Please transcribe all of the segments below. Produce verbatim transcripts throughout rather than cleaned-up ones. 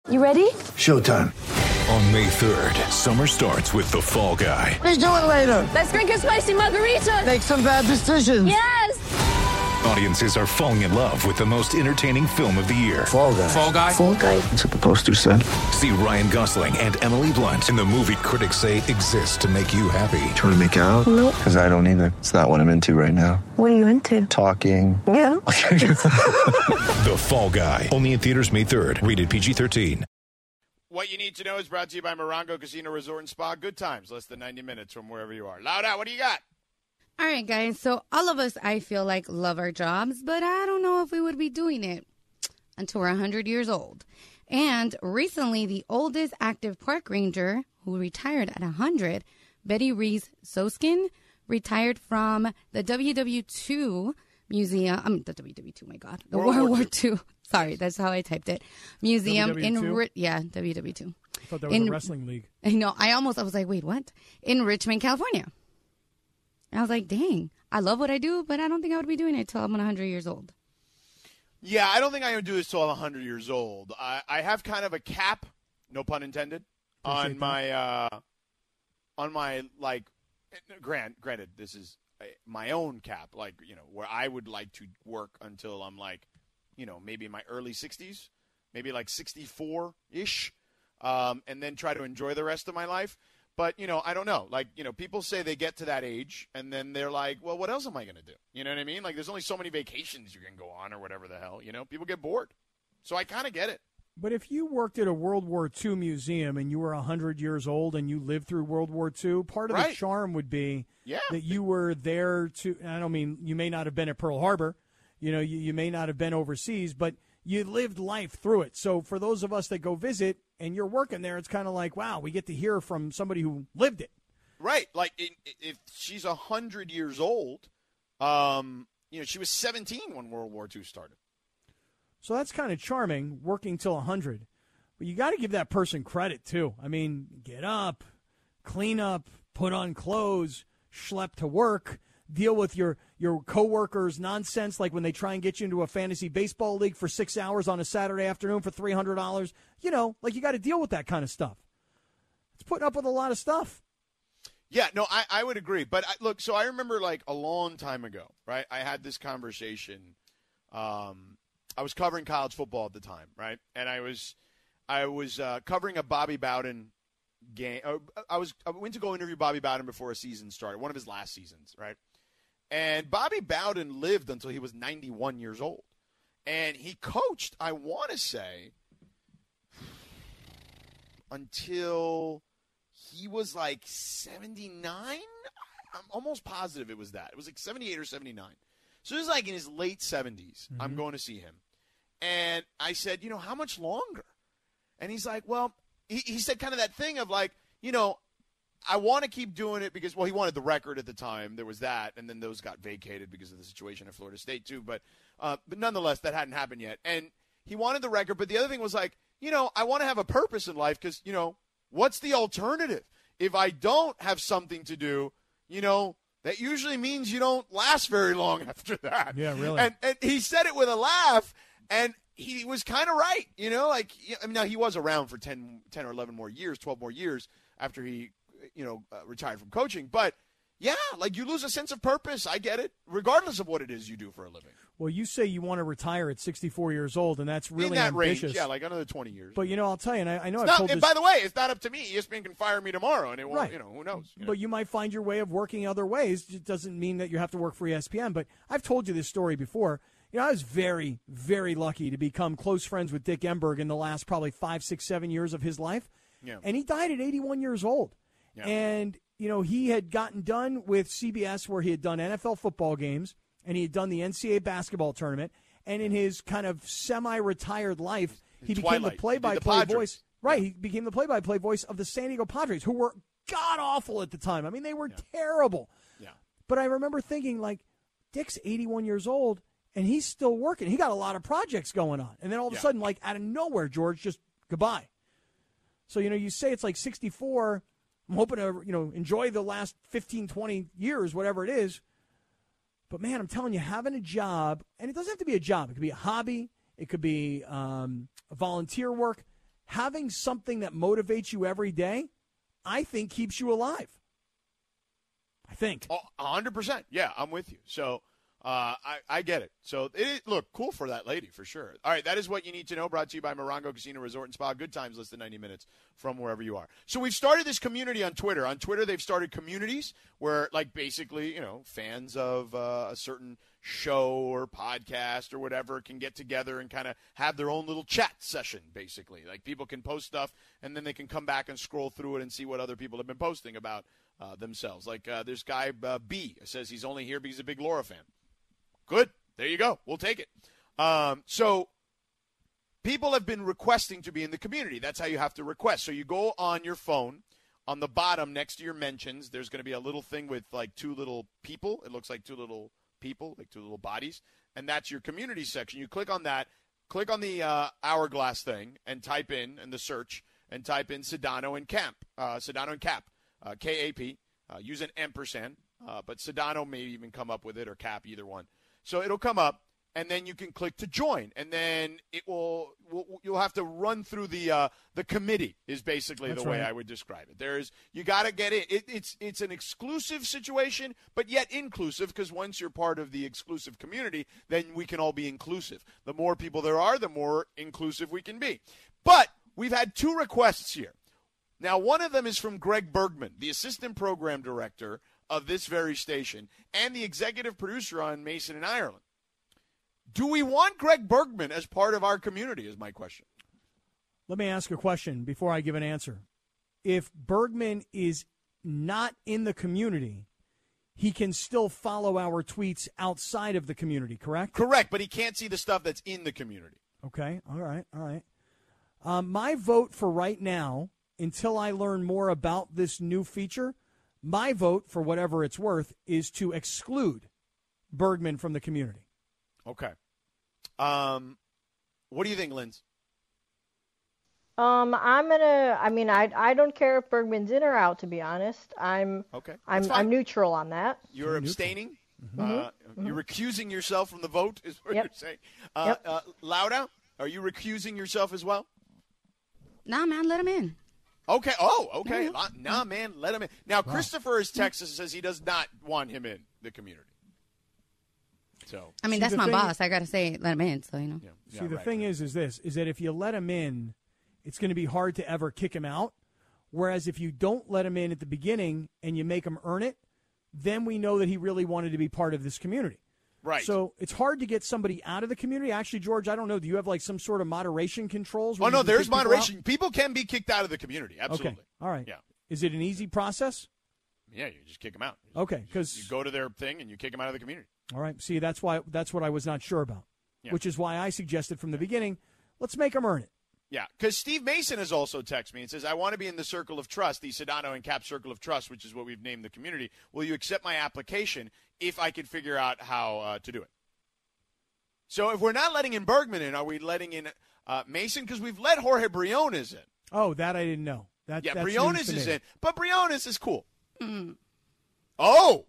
You ready? Showtime. On May third, summer starts with The Fall Guy. Let's do it later. Let's drink a spicy margarita. Make some bad decisions. Yes. Audiences are falling in love with the most entertaining film of the year. Fall Guy. Fall Guy? Fall Guy. That's what the poster said. See Ryan Gosling and Emily Blunt in the movie critics say exists to make you happy. Trying to make it out? Nope. Because I don't either. It's not what I'm into right now. What are you into? Talking. Yeah. The Fall Guy. Only in theaters May third. Rated P G thirteen. What you need to know is brought to you by Morongo Casino Resort and Spa. Good times, less than ninety minutes from wherever you are. Loud out, what do you got? All right, guys. So all of us, I feel like, love our jobs, but I don't know if we would be doing it until we're one hundred years old. And recently, the oldest active park ranger who retired at one hundred, Betty Reese Soskin, retired from the W W two Museum. I mean, the W W two, my God. The World, World War two. Sorry, that's how I typed it. Museum W W two? in, Ri- yeah, W W two. I thought that was in, a wrestling league. I know. I almost, I was like, wait, what? In Richmond, California. And I was like, dang, I love what I do, but I don't think I would be doing it till I'm one hundred years old. Yeah, I don't think I'm going to do this till I'm one hundred years old. I, I have kind of a cap, no pun intended, Appreciate on that. my, uh, on my, like, grant, granted, this is my own cap, like, you know, where I would like to work until I'm like, you know, maybe in my early sixties, maybe like sixty-four-ish, um, and then try to enjoy the rest of my life. But, you know, I don't know. Like, you know, people say they get to that age, and then they're like, well, what else am I going to do? You know what I mean? Like, there's only so many vacations you can go on or whatever the hell, you know? People get bored. So I kind of get it. But if you worked at a World War two museum and you were one hundred years old and you lived through World War two, part of Right. the charm would be Yeah. that you were there to – I don't mean you may not have been at Pearl Harbor. You know, you, you may not have been overseas, but you lived life through it. So for those of us that go visit and you're working there, it's kind of like, wow, we get to hear from somebody who lived it. Right. Like, it, if she's one hundred years old, um, you know, she was seventeen when World War two started. So that's kind of charming, working till one hundred. But you got to give that person credit, too. I mean, get up, clean up, put on clothes, schlep to work, deal with your, your coworkers' nonsense, like when they try and get you into a fantasy baseball league for six hours on a Saturday afternoon for three hundred dollars. You know, like you got to deal with that kind of stuff. It's putting up with a lot of stuff. Yeah, no, I, I would agree. But, I, look, so I remember, like, a long time ago, right, I had this conversation. Um, I was covering college football at the time, right? And I was I was uh, covering a Bobby Bowden game. Uh, I was I went to go interview Bobby Bowden before a season started, one of his last seasons, right? And Bobby Bowden lived until he was ninety-one years old. And he coached, I want to say, until he was like seventy-nine. I'm almost positive it was that. It was like seventy-eight or seventy-nine. So it was like in his late seventies. Mm-hmm. I'm going to see him. And I said, you know, how much longer? And he's like, well, he, he said kind of that thing of like, you know, I want to keep doing it because, well, he wanted the record at the time. There was that. And then those got vacated because of the situation at Florida State too. But, uh, but nonetheless, that hadn't happened yet. And he wanted the record. But the other thing was like, you know, I want to have a purpose in life because, you know, what's the alternative? If I don't have something to do, you know, that usually means you don't last very long after that. Yeah, really. And, and he said it with a laugh, and he was kind of right. You know, like, I mean, now he was around for ten, ten or eleven more years, twelve more years after he, you know, uh, retired from coaching. But, yeah, like you lose a sense of purpose. I get it, regardless of what it is you do for a living. Well, you say you want to retire at sixty-four years old, and that's really in that ambitious. range, yeah, like another twenty years. But, you know, I'll tell you, and I, I know It's I've not, told and this. by the way, it's not up to me. E S P N can fire me tomorrow, and it won't, Right. you know, who knows? You know? But you might find your way of working other ways. It doesn't mean that you have to work for E S P N. But I've told you this story before. You know, I was very, very lucky to become close friends with Dick Enberg in the last probably five, six, seven years of his life. Yeah. And he died at eighty-one years old. Yeah. And, you know, he had gotten done with C B S where he had done N F L football games, and he had done the N C double A basketball tournament. And in his kind of semi-retired life, he became Twilight. the play-by-play He did the Padres. voice. Right, he became the play-by-play voice of the San Diego Padres, who were god-awful at the time. I mean, they were Yeah. terrible. Yeah. But I remember thinking, like, Dick's eighty-one years old, and he's still working. He got a lot of projects going on. And then all of Yeah. a sudden, like, out of nowhere, George, just goodbye. So, you know, you say it's like sixty-four. I'm hoping to, you know, enjoy the last fifteen, twenty years, whatever it is. But, man, I'm telling you, having a job, and it doesn't have to be a job. It could be a hobby. It could be um, volunteer work. having something that motivates you every day, I think keeps you alive. I think. Oh, one hundred percent. Yeah, I'm with you. So uh, I, I get it. So it is, look, cool for that lady for sure. All right, that is what you need to know. Brought to you by Morongo Casino Resort and Spa. Good times, less than ninety minutes from wherever you are. So we've started this community on Twitter. On Twitter, they've started communities where, like, basically, you know, fans of uh, a certain show or podcast or whatever can get together and kind of have their own little chat session, basically. Like, people can post stuff, and then they can come back and scroll through it and see what other people have been posting about uh, themselves. Like, uh, this guy, uh, B, says he's only here because he's a big Laura fan. Good. There you go. We'll take it. Um, so people have been requesting to be in the community. That's how you have to request. So you go on your phone. On the bottom, next to your mentions, there's going to be a little thing with, like, two little people. It looks like two little people, like two little bodies, and that's your community section. You click on that, click on the uh, hourglass thing, and type in, in the search, and type in Sedano and Camp, uh, Sedano and Cap, uh, K A P. Uh, use an ampersand, uh, but Sedano may even come up with it, or Cap, either one. So it'll come up, and then you can click to join, and then it will. will you'll have to run through the uh, the committee. Is basically That's the way right. I would describe it. There's you got to get in. It, it's it's an exclusive situation, but yet inclusive, because once you're part of the exclusive community, then we can all be inclusive. The more people there are, the more inclusive we can be. But we've had two requests here. Now, one of them is from Greg Bergman, the assistant program director of this very station and the executive producer on Mason in Ireland. Do we want Greg Bergman as part of our community is my question. Let me ask a question before I give an answer. If Bergman is not in the community, he can still follow our tweets outside of the community, correct? Correct, but he can't see the stuff that's in the community. Okay, all right, all right. Um, my vote for right now, until I learn more about this new feature, my vote, for whatever it's worth, is to exclude Bergman from the community. Okay. Um, what do you think, Linz? Um, I'm gonna. I mean, I I don't care if Bergman's in or out. To be honest, I'm. Okay. I'm That's fine. I'm neutral on that. You're abstaining? Mm-hmm. Uh, Mm-hmm. You're recusing yourself from the vote is what Yep. you're saying. Uh, Yep. uh, Lauda, are you recusing yourself as well? Nah, man, let him in. Okay. Oh, okay. La- Nah, man, let him in. Now, Christopher is Texas says he does not want him in the community. So I mean, See, that's the my thing- boss. I got to say, let him in, so, you know. yeah, See, yeah, the right, thing right. is, is this, is that if you let him in, it's going to be hard to ever kick him out. Whereas if you don't let him in at the beginning and you make him earn it, then we know that he really wanted to be part of this community. Right. So it's hard to get somebody out of the community. Actually, George, I don't know. Do you have like some sort of moderation controls? Oh, where no, you can there's kick people out? moderation. People can be kicked out of the community. Absolutely. Okay. All right. Yeah. Is it an easy process? Yeah, you just kick them out. Okay, You because go to their thing and you kick them out of the community. all right. See, that's why that's what I was not sure about, Yeah. which is why I suggested from the beginning, let's make him earn it. Yeah, because Steve Mason has also texted me and says, I want to be in the circle of trust, the Sedano and Cap circle of trust, which is what we've named the community. Will you accept my application if I can figure out how uh, to do it? So if we're not letting in Bergman in, are we letting in uh, Mason? Because we've let Jorge Briones in. Oh, that I didn't know. That, Yeah, that's Briones news to is me. in. But Briones is cool. Mm. Oh!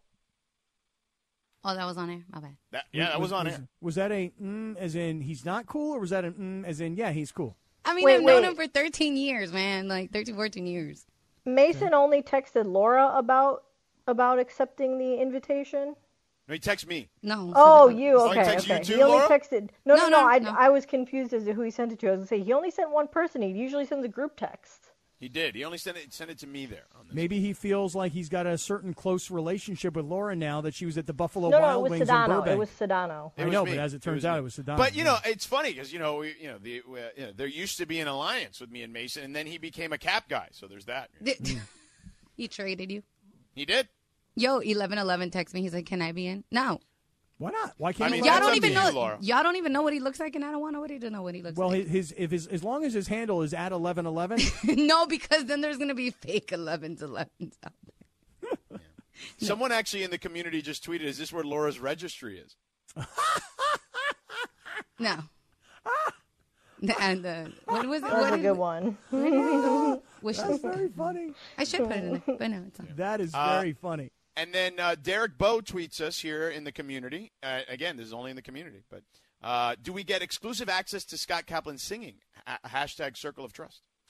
Oh, that was on air. My bad. That, yeah, that was on was, air. Was that a mm, as in he's not cool, or was that a mm, as in yeah, he's cool? I mean, Wait, I've known wait. him for thirteen years, man. Like, thirteen, fourteen years. Mason only texted Laura about about accepting the invitation. No, he texted me. No. Oh, so- you Oh, he okay? texted you Okay. too, He only Laura? texted. No, no, No, no. no, I no. I was confused as to who he sent it to. I was gonna say he only sent one person. He usually sends a group text. He did. He only sent it, sent it to me there. On this. Maybe he feels like he's got a certain close relationship with Laura now that she was at the Buffalo No, no, Wild it was Wings in Sedano. Burbank. It was Sedano. It I was know, me. but as it turns was out, me. it was Sedano. But you know, it's funny because you know, we, you know, the uh, you know, there used to be an alliance with me and Mason, and then he became a Cap guy. So there's that. He traded you. He did. Yo, eleven eleven texted me. He's like, can I be in? No. Why not? Why can't I mean, he Y'all that's don't up even to know. you, Laura. Y'all don't even know what he looks like, and I don't want nobody to know what he looks Well, like. his if his as long as his handle is at eleven eleven. No, because then there's gonna be fake elevens, elevens out there. Someone actually in the community just tweeted, "Is this where Laura's registry is?" No. And uh, what was it? That was What a is good it? one. Wish That's list. very funny. I should put it in there, but no, it's not. That is Uh, very funny. And then uh, Derek Bowe tweets us here in the community. Uh, again, this is only in the community, but uh, do we get exclusive access to Scott Kaplan singing? Ha- hashtag Circle of Trust.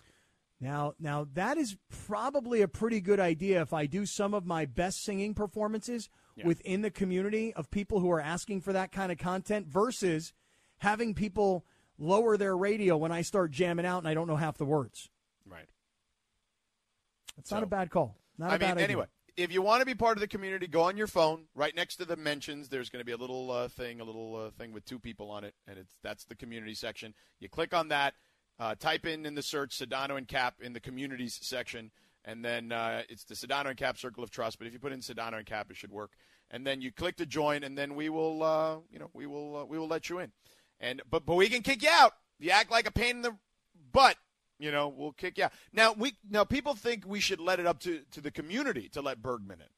Now, now that is probably a pretty good idea if I do some of my best singing performances yeah. within the community of people who are asking for that kind of content versus having people lower their radio when I start jamming out and I don't know half the words. Right. It's so, not a bad call. Not a I bad mean, idea. Anyway, if you want to be part of the community, go on your phone. Right next to the mentions, there's going to be a little uh, thing, a little uh, thing with two people on it, and it's that's the community section. You click on that. Uh, type in in the search Sedano and Cap in the communities section, and then uh, it's the Sedano and Cap Circle of Trust. But if you put in Sedano and Cap, it should work. And then you click to join, and then we will, uh, you know, we will, uh, we will let you in. And but but we can kick you out. You act like a pain in the butt, you know, we'll kick you out. Now we now people think we should let it up to, to the community to let Bergman in.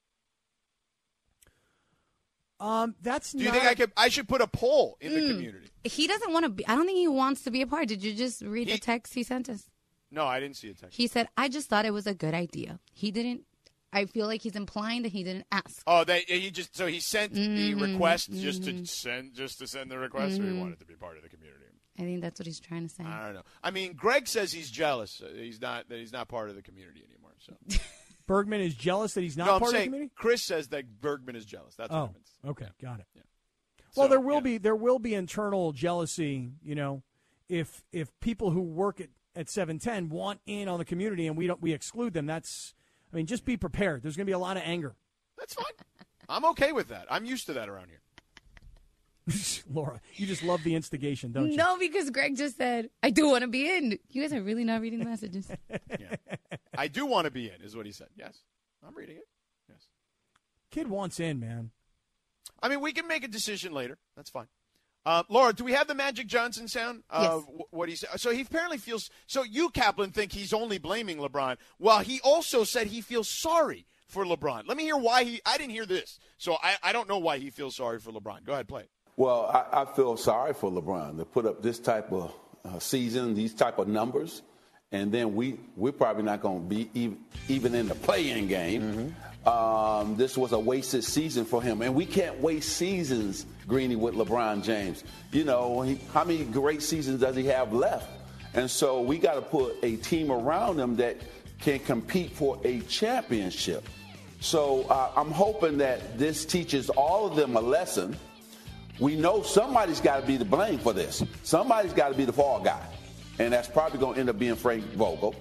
Um, that's. Do you not think I could? I should put a poll in mm, the community. He doesn't want to be. I don't think he wants to be a part. Did you just read he, the text he sent us? No, I didn't see a text. He said, "I just thought it was a good idea." He didn't. I feel like he's implying that he didn't ask. Oh, they he just so he sent mm-hmm, the request mm-hmm. just to send just to send the request, mm-hmm. or he wanted to be part of the community. I think that's what he's trying to say. I don't know. I mean, Greg says he's jealous. Uh, he's not that he's not part of the community anymore. So. Bergman is jealous that he's not no, part I'm saying, of the community? Chris says that Bergman is jealous. That's oh, what I meant. okay, got it. Yeah. Well, so, there will yeah. be there will be internal jealousy, you know, if if people who work at, at seven ten want in on the community and we don't we exclude them. That's I mean, just be prepared. There's going to be a lot of anger. That's fine. I'm okay with that. I'm used to that around here. Laura, you just love the instigation, don't you? No, because Greg just said, I do want to be in. You guys are really not reading the messages. Yeah. I do want to be in, is what he said. Yes. I'm reading it. Yes. Kid wants in, man. I mean, we can make a decision later. That's fine. Uh, Laura, do we have the Magic Johnson sound of yes. what he said? So he apparently feels – so you, Kaplan, think he's only blaming LeBron. Well, he also said he feels sorry for LeBron. Let me hear why he – I didn't hear this. So I, I don't know why he feels sorry for LeBron. Go ahead, play it. Well, I, I feel sorry for LeBron to put up this type of uh, season, these type of numbers, and then we, we're probably not going to be even, even in the play-in game. Mm-hmm. Um, this was a wasted season for him, and we can't waste seasons, Greeny, with LeBron James. You know, he, how many great seasons does he have left? And so we got to put a team around him that can compete for a championship. So uh, I'm hoping that this teaches all of them a lesson. We know somebody's got to be to blame for this. Somebody's got to be the fall guy, and that's probably going to end up being Frank Vogel.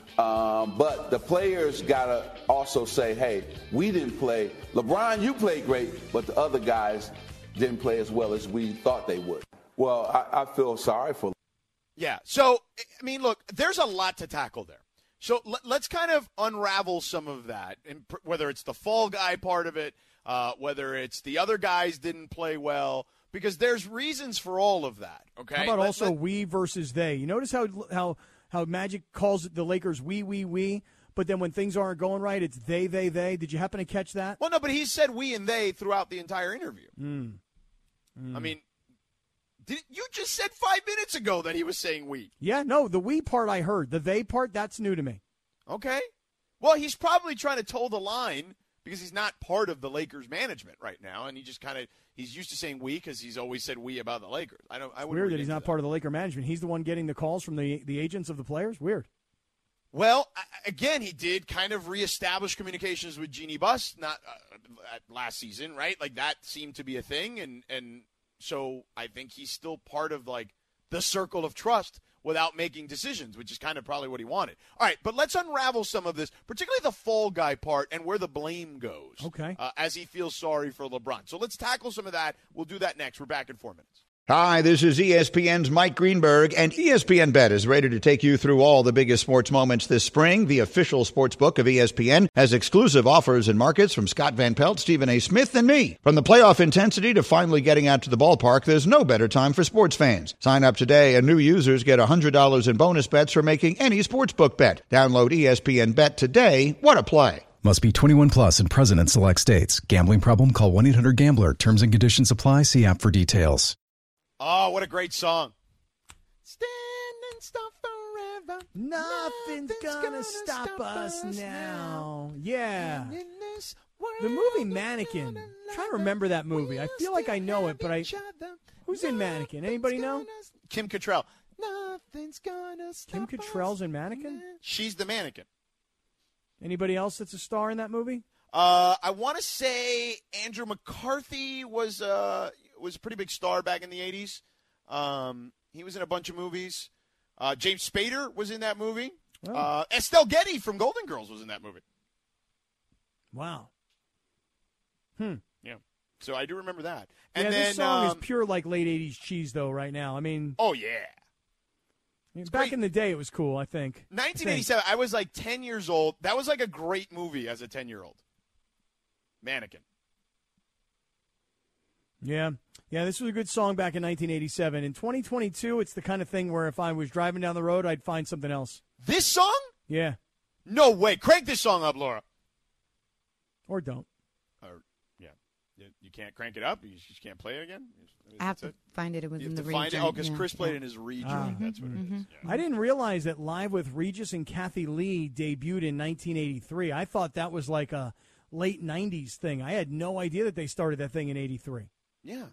Um, but the players got to also say, hey, we didn't play. LeBron, you played great, but the other guys didn't play as well as we thought they would. Well, I, I feel sorry for them. Yeah. So, I mean, look, there's a lot to tackle there. So let, let's kind of unravel some of that, and pr- whether it's the fall guy part of it, uh, whether it's the other guys didn't play well, because there's reasons for all of that. Okay. How about let, also let, we versus they? You notice how how how Magic calls the Lakers we we we, but then when things aren't going right, it's they they they. Did you happen to catch that? Well, no, but he said we and they throughout the entire interview. Mm. Mm. I mean, did, you just said five minutes ago that he was saying we. Yeah, no, the we part I heard. The they part, that's new to me. Okay. Well, he's probably trying to toe the line because he's not part of the Lakers management right now, and he just kind of he's used to saying we because he's always said we about the Lakers. I don't. I it's weird that he's not that. part of the Laker management. He's the one getting the calls from the the agents of the players. Weird. Well, again, he did kind of reestablish communications with Jeannie Buss not uh, last season, right? Like that seemed to be a thing, and and so I think he's still part of like the circle of trust without making decisions, which is kind of probably what he wanted. All right, but let's unravel some of this, particularly the fall guy part and where the blame goes. Okay. Uh, as he feels sorry for LeBron. So let's tackle some of that. We'll do that next. We're back in four minutes. Hi, this is E S P N's Mike Greenberg, and E S P N Bet is ready to take you through all the biggest sports moments this spring. The official sports book of E S P N has exclusive offers and markets from Scott Van Pelt, Stephen A. Smith, and me. From the playoff intensity to finally getting out to the ballpark, there's no better time for sports fans. Sign up today, and new users get one hundred dollars in bonus bets for making any sportsbook bet. Download E S P N Bet today. What a play. Must be twenty-one plus and present in select states. Gambling problem? Call one eight hundred gambler. Terms and conditions apply. See app for details. Oh, what a great song. Stand and stop forever. Nothing's, Nothing's gonna, gonna stop, stop us, us now. now. Yeah. The movie Mannequin. I'm trying to remember that movie. I feel like I know it, but I... Who's in Mannequin? Anybody know? Kim Cattrall. Nothing's Nothing's gonna stop Kim Cattrall's us. in Mannequin? She's the mannequin. Anybody else that's a star in that movie? Uh, I want to say Andrew McCarthy was uh was a pretty big star back in the eighties. Um, he was in a bunch of movies. Uh, James Spader was in that movie. Oh. Uh, Estelle Getty from Golden Girls was in that movie. Wow. Hmm. Yeah. So I do remember that. And yeah, then, this song um, is pure like late eighties cheese, though. Right now, I mean, oh yeah. I mean, back great. in the day, it was cool. I think. nineteen eighty-seven. I, I was like ten years old. That was like a great movie as a ten-year-old. Mannequin. Yeah. Yeah, this was a good song back in nineteen eighty-seven. In twenty twenty-two, it's the kind of thing where if I was driving down the road, I'd find something else. This song? Yeah. No way. Crank this song up, Laura. Or don't. Or, yeah. You, you can't crank it up? You just can't play it again? I have to find it. It was You in have the to region. find it? Oh, because yeah. Chris played yeah. in his region. Ah. That's what Mm-hmm. it is. Yeah. I didn't realize that Live with Regis and Kathy Lee debuted in nineteen eighty-three. I thought that was like a late nineties thing. I had no idea that they started that thing in eighty-three. Yeah.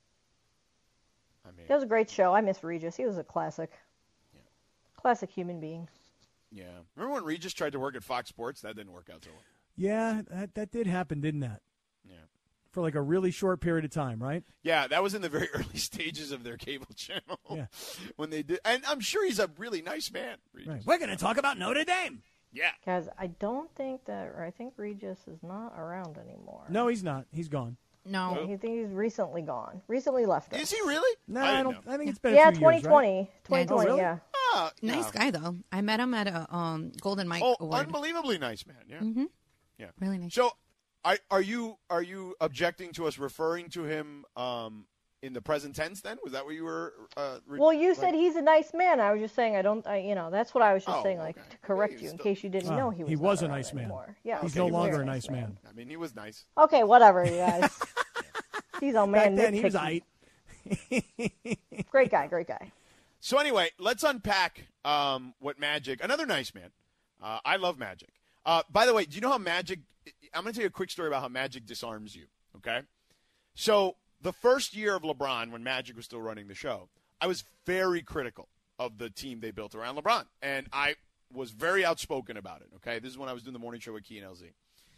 I mean, That was a great show. I miss Regis. He was a classic. Yeah. Classic human being. yeah. Remember when Regis tried to work at Fox Sports? That didn't work out so well. Yeah, that, that did happen, didn't that? Yeah. For like a really short period of time, right? Yeah, that was in the very early stages of their cable channel. Yeah. When they did. And I'm sure he's a really nice man, Regis. Right. We're going to talk about Notre Dame. Yeah. Guys, I don't think that, or I think Regis is not around anymore. No, he's not. He's gone. No. I think he's recently gone. Recently left us. Is he really? No, I I, didn't don't. know. I think it's been Yeah, a few twenty twenty. years, right? twenty twenty, Oh, really? yeah. Ah, Nice yeah. guy, though. I met him at a um, Golden Mike Oh, Award. unbelievably nice man. Yeah. Mm-hmm. Yeah. Really nice. So, are, are you are you objecting to us referring to him um, in the present tense? Then was that what you were? Uh, re- Well, you like- said he's a nice man. I was just saying I don't. I, you know, that's what I was just Oh, saying, like okay. to correct He's you in still- case you didn't Ah, know he was. he not was a around nice man. anymore. Yeah, He's Okay, no he was longer a a nice man. I mean, he was nice. Okay, whatever, you guys. He's a man. Back then, he was nitpicky. aight. Great guy, great guy. So anyway, let's unpack um, what Magic. Another nice man. Uh, I love Magic. Uh, by the way, do you know how Magic? I'm going to tell you a quick story about how Magic disarms you. Okay, so the first year of LeBron, when Magic was still running the show, I was very critical of the team they built around LeBron, and I was very outspoken about it. Okay, this is when I was doing the morning show with Key and L Z,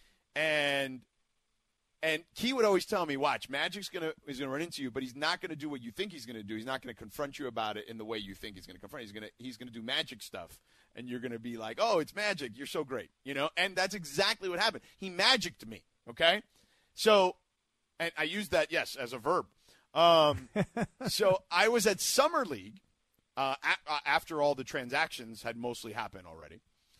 and. And Key would always tell me, watch, Magic's gonna is gonna run into you, but he's not gonna do what you think he's gonna do. He's not gonna confront you about it in the way you think he's gonna confront. He's gonna he's gonna do Magic stuff, and you're gonna be like, oh, it's Magic, you're so great, you know. And that's exactly what happened. He magicked me, okay. So, and I used that yes as a verb. Um, so I was at Summer League uh, a- after all the transactions had mostly happened already,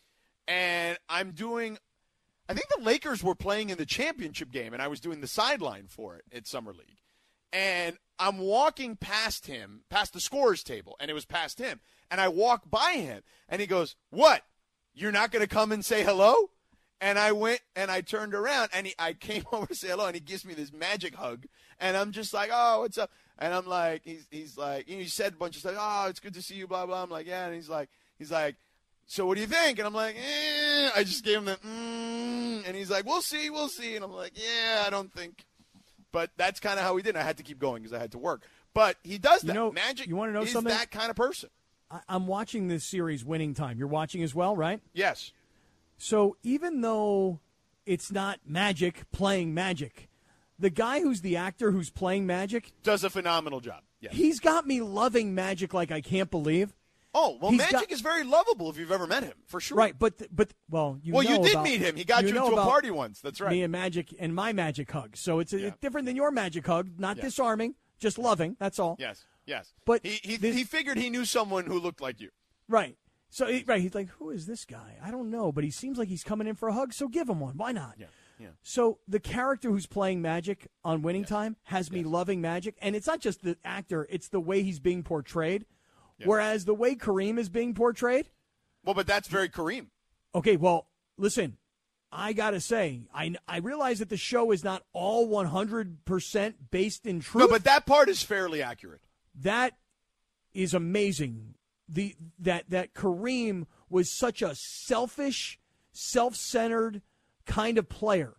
and I'm doing. I think the Lakers were playing in the championship game, and I was doing the sideline for it at Summer League. And I'm walking past him, past the scorer's table, and it was past him. And I walk by him, and he goes, what? You're not going to come and say hello? And I went, and I turned around, and he, I came over to say hello, and he gives me this Magic hug. And I'm just like, oh, what's up? And I'm like, he's, he's like, you know, he said a bunch of stuff. Oh, it's good to see you, blah, blah. I'm like, yeah. And he's like, he's like, so what do you think? And I'm like, eh. I just gave him the, mm. And he's like, we'll see, we'll see. And I'm like, yeah, I don't think. But that's kind of how he did. I had to keep going because I had to work. But he does that. You know, Magic you wanna know is something? that kind of person. I, I'm watching this series, Winning Time. You're watching as well, right? Yes. So even though it's not Magic playing Magic, the guy who's the actor who's playing Magic does a phenomenal job. Yes. He's got me loving Magic like I can't believe. Oh, well, He's Magic got- is very lovable if you've ever met him, for sure. Right, but but well, you Well, know you did about- meet him. He got you, know into a about party once. That's right. Me and Magic and my Magic hug. So it's, a, Yeah. it's different than your Magic hug. Not Yeah. disarming, just loving. That's all. Yes, yes. But he he, this- he figured he knew someone who looked like you. Right. So he, right, he's like, who is this guy? I don't know, but he seems like he's coming in for a hug. So give him one. Why not? Yeah, yeah. So the character who's playing Magic on Winning Yes. Time has me loving Magic, and it's not just the actor; it's the way he's being portrayed. Yes. Whereas the way Kareem is being portrayed. Well, but that's very Kareem. Okay, well, listen, I got to say, I, I realize that the show is not all one hundred percent based in truth. No, but that part is fairly accurate. That is amazing. The that that Kareem was such a selfish, self-centered kind of player.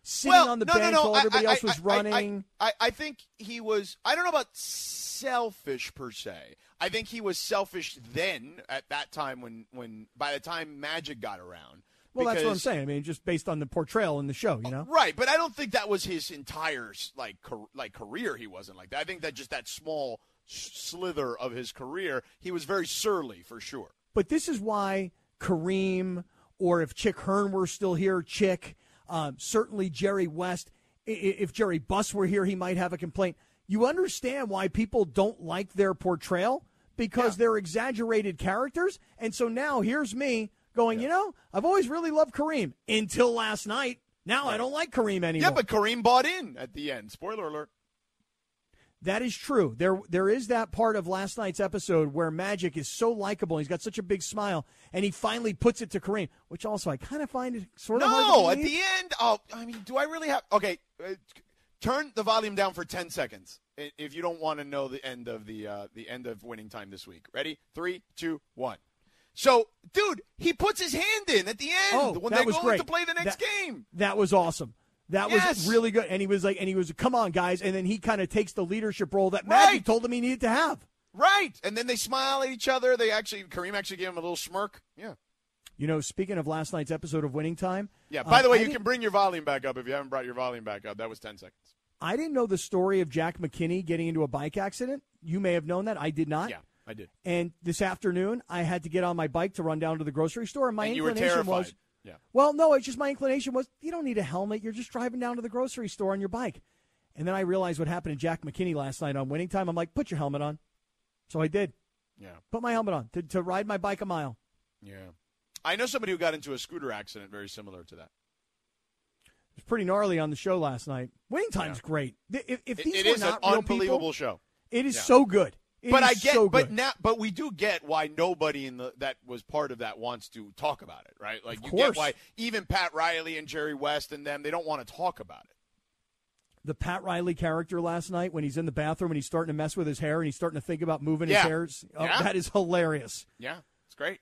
sitting well, on the no, bench no, no. while everybody I, I, else was I, running. I, I, I think he was. I don't know about selfish per se. I think he was selfish then at that time when, when by the time Magic got around. Well, because, that's what I'm saying. I mean, just based on the portrayal in the show, you know. Right, but I don't think that was his entire like car- like career. He wasn't like that. I think that just that small slither of his career, he was very surly for sure. But this is why Kareem, or if Chick Hearn were still here, Chick, um, certainly Jerry West. If Jerry Buss were here, he might have a complaint. You understand why people don't like their portrayal? Because yeah. they're exaggerated characters. And so now here's me going, yeah. you know, I've always really loved Kareem until last night. Now right. I don't like Kareem anymore. Yeah, but Kareem bought in at the end. Spoiler alert. That is true. There, there is that part of last night's episode where Magic is so likable. He's got such a big smile, and he finally puts it to Kareem, which also I kind of find it sort of no, hard to at believe. the end, oh, I mean, do I really have – okay, uh, turn the volume down for ten seconds if you don't want to know the end of the uh, the end of Winning Time this week. Ready? Three, two, one. So, dude, he puts his hand in at the end oh, when that they're was going great. to play the next that, game. That was awesome. That yes. was really good. And he was like, and he was, come on, guys. And then he kind of takes the leadership role that Magic right. told him he needed to have. Right. And then they smile at each other. They actually, Kareem actually gave him a little smirk. Yeah. You know, speaking of last night's episode of Winning Time. Yeah. By uh, the way, I you can bring your volume back up if you haven't brought your volume back up. That was ten seconds. I didn't know the story of Jack McKinney getting into a bike accident. You may have known that. I did not. Yeah, I did. And this afternoon, I had to get on my bike to run down to the grocery store. And my and you were inclination terrified. was, yeah. well, no, it's just my inclination was, you don't need a helmet. You're just driving down to the grocery store on your bike. And then I realized what happened to Jack McKinney last night on Winning Time. I'm like, put your helmet on. So I did. Yeah. Put my helmet on to, to ride my bike a mile. Yeah. I know somebody who got into a scooter accident very similar to that. It was pretty gnarly on the show last night. Winning Time's yeah. great. If, if these it, it were is not an real unbelievable people, show. It is yeah. so good. It but is I get, so but good. now, but we do get why nobody in the that was part of that wants to talk about it, right? Like of you course. get why even Pat Riley and Jerry West and them they don't want to talk about it. The Pat Riley character last night when he's in the bathroom and he's starting to mess with his hair and he's starting to think about moving yeah. his hairs. Oh, yeah. That is hilarious. Yeah, it's great.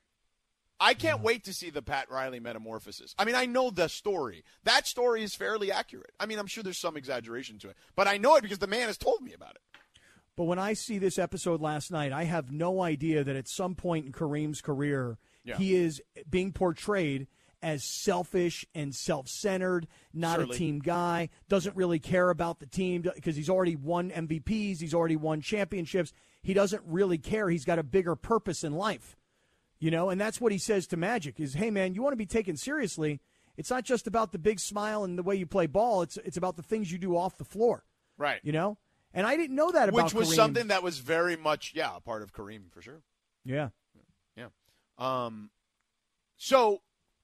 I can't wait to see the Pat Riley metamorphosis. I mean, I know the story. That story is fairly accurate. I mean, I'm sure there's some exaggeration to it, but I know it because the man has told me about it. But when I see this episode last night, I have no idea that at some point in Kareem's career, yeah. he is being portrayed as selfish and self-centered, not Surely. a team guy, doesn't really care about the team because he's already won M V Ps, he's already won championships. He doesn't really care. He's got a bigger purpose in life, you know, and that's what he says to Magic is, hey, man, you want to be taken seriously. It's not just about the big smile and the way you play ball. It's it's about the things you do off the floor. Right. You know? And I didn't know that about Which was Kareem. something that was very much, yeah, a part of Kareem for sure. Yeah. Yeah. Um, so,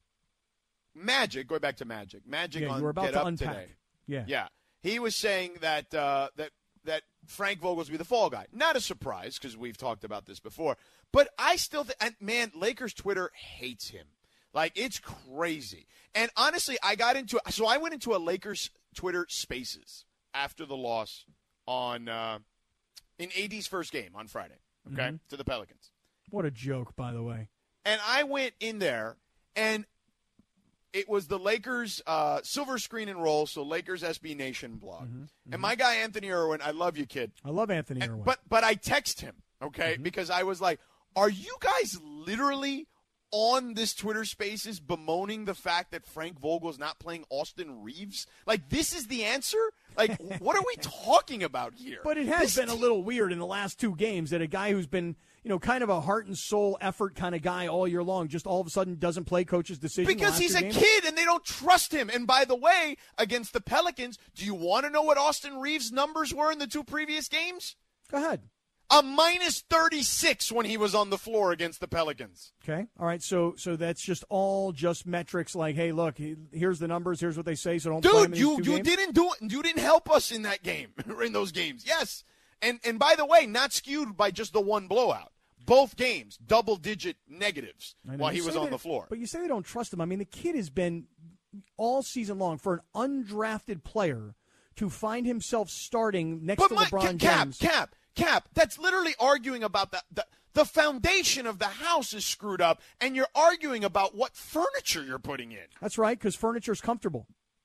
Magic, going back to Magic. Magic yeah, on you were about Get to Up unpack. today. Yeah. Yeah. He was saying that uh, that that Frank Vogel's be the fall guy. Not a surprise because we've talked about this before. But I still think, and man, Lakers Twitter hates him. Like, it's crazy. And honestly, I got into – so I went into a Lakers Twitter Spaces after the loss on uh, in A D's first game on Friday, okay, mm-hmm. to the Pelicans. What a joke, by the way. And I went in there, and it was the Lakers uh, Silver Screen and Roll, so Lakers S B Nation blog. Mm-hmm. Mm-hmm. And my guy, Anthony Irwin, I love you, kid. I love Anthony and, Irwin. But, but I text him, okay, mm-hmm. because I was like, are you guys literally on this Twitter Spaces bemoaning the fact that Frank Vogel's not playing Austin Reeves? Like, this is the answer? Like, what are we talking about here? But it has this been t- a little weird in the last two games that a guy who's been, you know, kind of a heart and soul effort kind of guy all year long just all of a sudden doesn't play coach's decision. Because he's a games. kid and they don't trust him. And by the way, against the Pelicans, do you want to know what Austin Reeves' numbers were in the two previous games? Go ahead. A minus thirty-six when he was on the floor against the Pelicans. Okay. All right. So so that's just all just metrics like, hey, look, here's the numbers. Here's what they say. So don't play him in Dude, you, these two you games. didn't do it. You didn't help us in that game, in those games. Yes. And and by the way, not skewed by just the one blowout. Both games, double-digit negatives while he You was say on they- the floor. But you say they don't trust him. I mean, the kid has been all season long for an undrafted player to find himself starting next But to my, LeBron Cap, James. Cap, Cap, that's literally arguing about the, the the foundation of the house is screwed up, and you're arguing about what furniture you're putting in. That's right, because furniture's comfortable.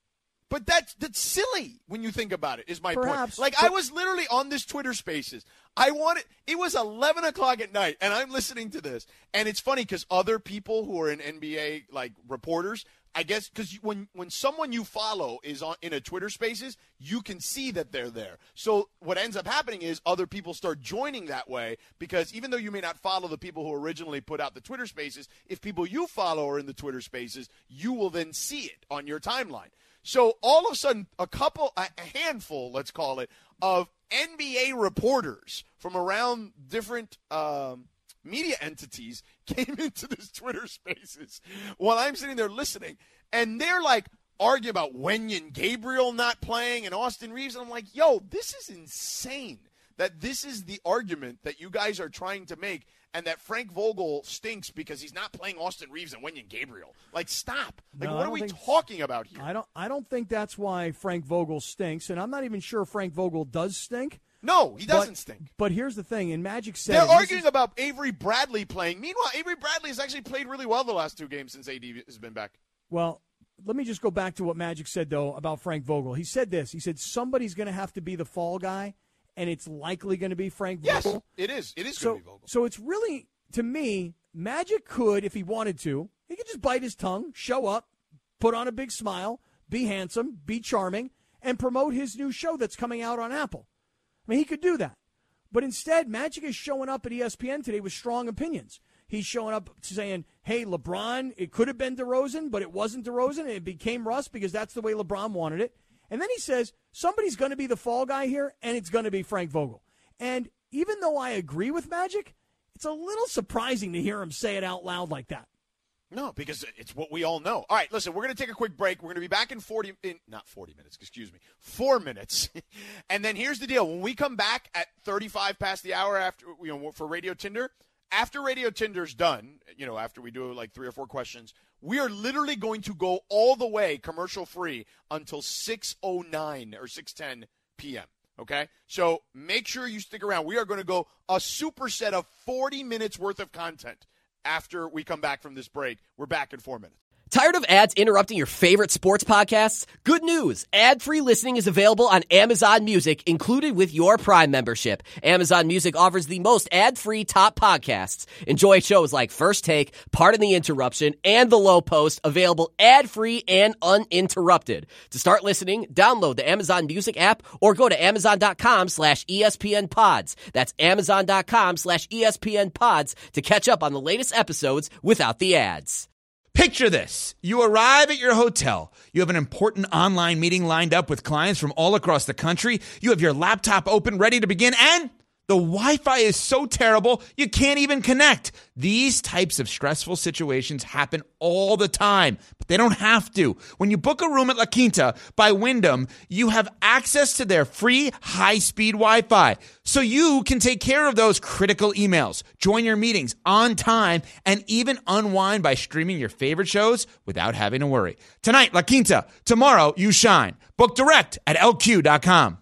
But that's that's silly when you think about it, is my Perhaps, point. Like, but- I was literally on this Twitter Spaces. I wanted, it was eleven o'clock at night, and I'm listening to this. And it's funny because other people who are in N B A, like, reporters, I guess, because when, when someone you follow is on in a Twitter Spaces, you can see that they're there. So what ends up happening is other people start joining that way because even though you may not follow the people who originally put out the Twitter Spaces, if people you follow are in the Twitter Spaces, you will then see it on your timeline. So all of a sudden, a couple, a handful, let's call it, of N B A reporters from around different um, media entities came into this Twitter Spaces while I'm sitting there listening. And they're like arguing about Wenyen Gabriel not playing and Austin Reeves. And I'm like, yo, this is insane that this is the argument that you guys are trying to make and that Frank Vogel stinks because he's not playing Austin Reeves and Wenyen Gabriel. Like, stop. Like, No, I what are don't we think- talking about here? I don't. I don't think that's why Frank Vogel stinks, and I'm not even sure Frank Vogel does stink. No, he doesn't but, stink. But here's the thing: in Magic said They're and this arguing is- about Avery Bradley playing. Meanwhile, Avery Bradley has actually played really well the last two games since A D has been back. Well, let me just go back to what Magic said though about Frank Vogel. He said this. He said somebody's going to have to be the fall guy, and it's likely going to be Frank Yes, Vogel. it is. It is So, going to be Vogel. so it's really, to me, Magic could, if he wanted to, he could just bite his tongue, show up, put on a big smile, be handsome, be charming, and promote his new show that's coming out on Apple. I mean, he could do that. But instead, Magic is showing up at E S P N today with strong opinions. He's showing up saying, hey, LeBron, it could have been DeRozan, but it wasn't DeRozan, and it became Russ because that's the way LeBron wanted it. And then he says, somebody's going to be the fall guy here, and it's going to be Frank Vogel. And even though I agree with Magic, it's a little surprising to hear him say it out loud like that. No, because it's what we all know. All right, listen, we're going to take a quick break. We're going to be back in forty, in, not forty minutes, excuse me, four minutes. And then here's the deal. When we come back at thirty-five past the hour after, you know, for Radio Tinder, after Radio Tinder's done, you know, after we do like three or four questions, we are literally going to go all the way commercial free until six oh nine or six ten p.m. Okay? So make sure you stick around. We are going to go a superset of forty minutes worth of content after we come back from this break. We're back in four minutes. Tired of ads interrupting your favorite sports podcasts? Good news. Ad-free listening is available on Amazon Music, included with your Prime membership. Amazon Music offers the most ad-free top podcasts. Enjoy shows like First Take, Pardon the Interruption, and The Low Post, available ad-free and uninterrupted. To start listening, download the Amazon Music app or go to amazon.com slash ESPN pods. That's amazon.com slash ESPN pods to catch up on the latest episodes without the ads. Picture this. You arrive at your hotel. You have an important online meeting lined up with clients from all across the country. You have your laptop open, ready to begin, and the Wi-Fi is so terrible, you can't even connect. These types of stressful situations happen all the time, but they don't have to. When you book a room at La Quinta by Wyndham, you have access to their free high-speed Wi-Fi, so you can take care of those critical emails, join your meetings on time, and even unwind by streaming your favorite shows without having to worry. Tonight, La Quinta. Tomorrow, you shine. Book direct at L Q dot com.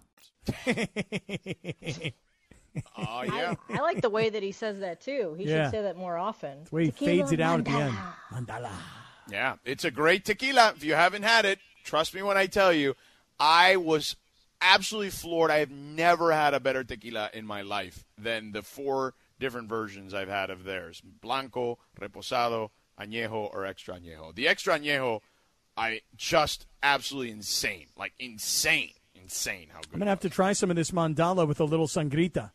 Oh, yeah. I, I like the way that he says that, too. He Yeah. should say that more often. The way he Tequila fades it out mandala. at the end. Mandala. Yeah, it's a great tequila. If you haven't had it, trust me when I tell you, I was absolutely floored. I have never had a better tequila in my life than the four different versions I've had of theirs. Blanco, Reposado, Añejo, or Extra Añejo. The Extra Añejo, I just absolutely insane. Like, insane. Insane how good I'm going to have to try some of this mandala with a little sangrita.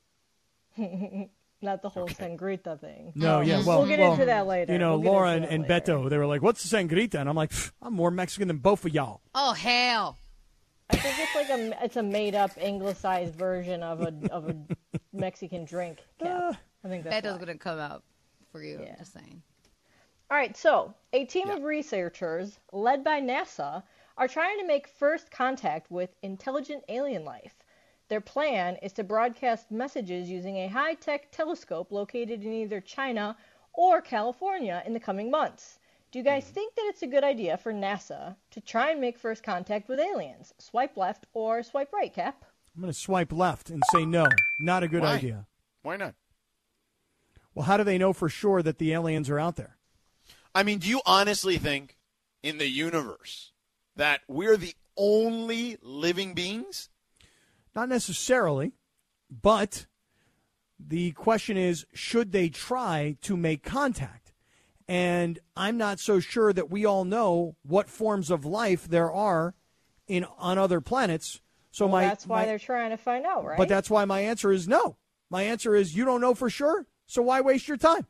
Not the whole sangrita thing. No, yeah, well, we'll get well, into that later. You know, We'll get Laura into and, that and later. Beto, they were like, what's the sangrita? And I'm like, I'm more Mexican than both of y'all. Oh, hell. I think it's like a it's a made up anglicized version of a of a Mexican drink. Cap. I think that's Beto's why. going to come out for you. Yeah. Just saying. All right, so a team of researchers led by NASA are trying to make first contact with intelligent alien life. Their plan is to broadcast messages using a high-tech telescope located in either China or California in the coming months. Do you guys think that it's a good idea for NASA to try and make first contact with aliens? Swipe left or swipe right, Cap? I'm going to swipe left and say no, not a good Why? idea. Why not? Well, how do they know for sure that the aliens are out there? I mean, do you honestly think in the universe that we're the only living beings? Not necessarily, but the question is, should they try to make contact? And I'm not so sure that we all know what forms of life there are in on other planets. So well, my that's why my, they're trying to find out, right? But that's why my answer is no. My answer is you don't know for sure, so why waste your time?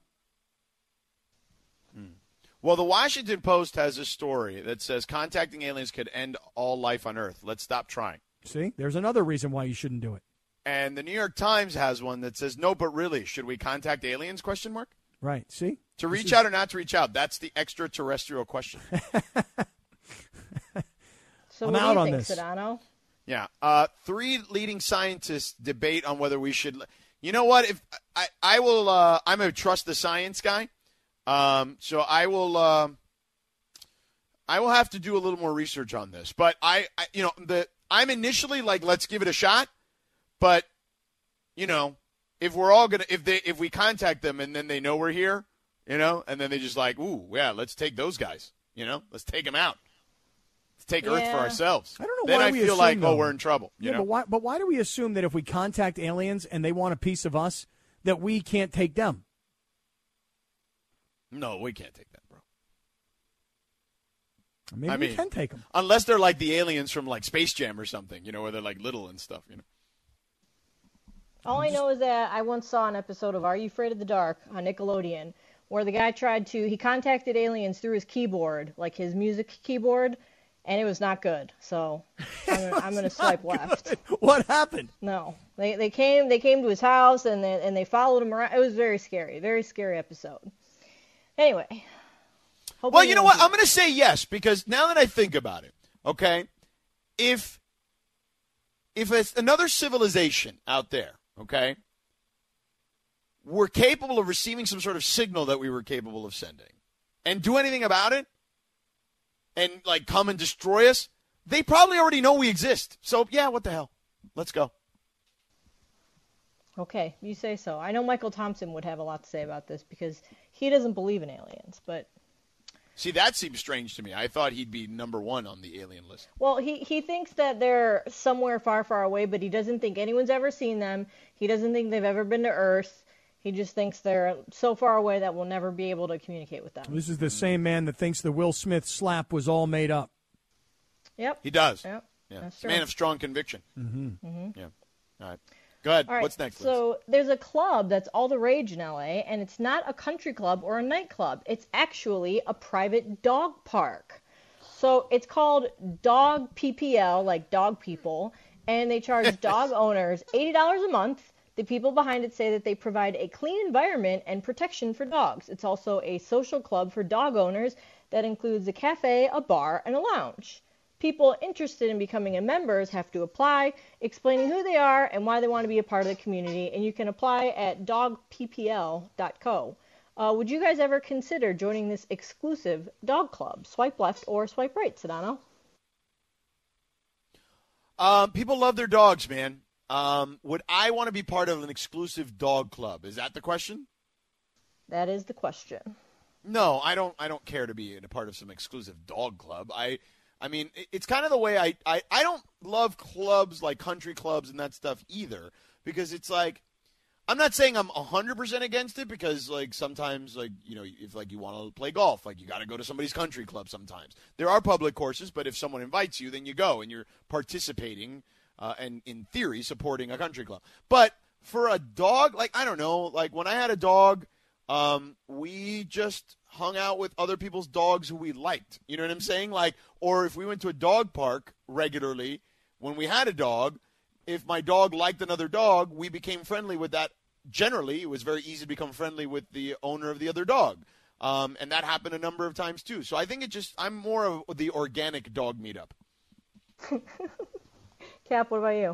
Hmm. Well, the Washington Post has a story that says contacting aliens could end all life on Earth. Let's stop trying. See, there's another reason why you shouldn't do it. And the New York Times has one that says, no, but really, should we contact aliens, question mark? Right, see? To This reach is- out or not to reach out, that's the extraterrestrial question. So I'm what out do you on think, this. Sedano? Yeah. Uh, three leading scientists debate on whether we should. You know what? If I, I will, uh, I'm a trust the science guy. Um, so I will, uh, I will have to do a little more research on this. But I, I, you know, the I'm initially like, let's give it a shot. But you know, if we're all gonna, if they, if we contact them and then they know we're here, you know, and then they just like, ooh, yeah, let's take those guys. You know, let's take them out. Let's take Earth Yeah. for ourselves. I don't know Then why I we feel assume, like, though. oh, we're in trouble. You Yeah, know? but why, but why do we assume that if we contact aliens and they want a piece of us, that we can't take them? No, we can't take that, bro. Maybe I we mean, can take them. Unless they're like the aliens from like Space Jam or something, you know, where they're like little and stuff, you know. All I know is that I once saw an episode of Are You Afraid of the Dark on Nickelodeon where the guy tried to, he contacted aliens through his keyboard, like his music keyboard, and it was not good. So I'm gonna, I'm gonna swipe left. What happened? No, they they came they came to his house and they and they followed him around. It was very scary, very scary episode. Anyway. hopefully Well, you know don't what? do I'm going to say yes because now that I think about it, okay, if if it's another civilization out there, okay, were capable of receiving some sort of signal that we were capable of sending and do anything about it and, like, come and destroy us, they probably already know we exist. So, yeah, what the hell? Let's go. Okay, you say so. I know Michael Thompson would have a lot to say about this because he doesn't believe in aliens, but See, that seems strange to me. I thought he'd be number one on the alien list. well, he, he thinks that they're somewhere far, far away, but he doesn't think anyone's ever seen them. He doesn't think they've ever been to Earth. He just thinks they're so far away that we'll never be able to communicate with them. This is the same man that thinks the Will Smith slap was all made up. Yep. He does. Yep. Yeah. That's He's a true. man of strong conviction. Mm-hmm. Mm-hmm. Yeah. All right. Go ahead. All right, What's next? Liz? So there's a club that's all the rage in L A, and it's not a country club or a nightclub. It's actually a private dog park. So it's called Dog P P L, like dog people, and they charge dog owners eighty dollars a month. The people behind it say that they provide a clean environment and protection for dogs. It's also a social club for dog owners that includes a cafe, a bar, and a lounge. People interested in becoming a members have to apply, explaining who they are and why they want to be a part of the community, and you can apply at dog p p l dot co. Uh, would you guys ever consider joining this exclusive dog club? Swipe left or swipe right, Sedano? Um, people love their dogs, man. Um, would I want to be part of an exclusive dog club? Is that the question? That is the question. No, I don't. I don't care to be a part of some exclusive dog club. I, I mean, it- it's kind of the way I, I. I don't love clubs like country clubs and that stuff either because it's like, I'm not saying I'm one hundred percent against it because like sometimes like you know if like you want to play golf like you got to go to somebody's country club sometimes. There are public courses, but if someone invites you, then you go and you're participating uh, and in theory supporting a country club. But for a dog, like I don't know, like when I had a dog. Um, we just hung out with other people's dogs who we liked. You know what I'm saying? Like, or if we went to a dog park regularly, when we had a dog, if my dog liked another dog, we became friendly with that. Generally, it was very easy to become friendly with the owner of the other dog. Um, and that happened a number of times too. So I think it just, I'm more of the organic dog meetup. Cap, what about you?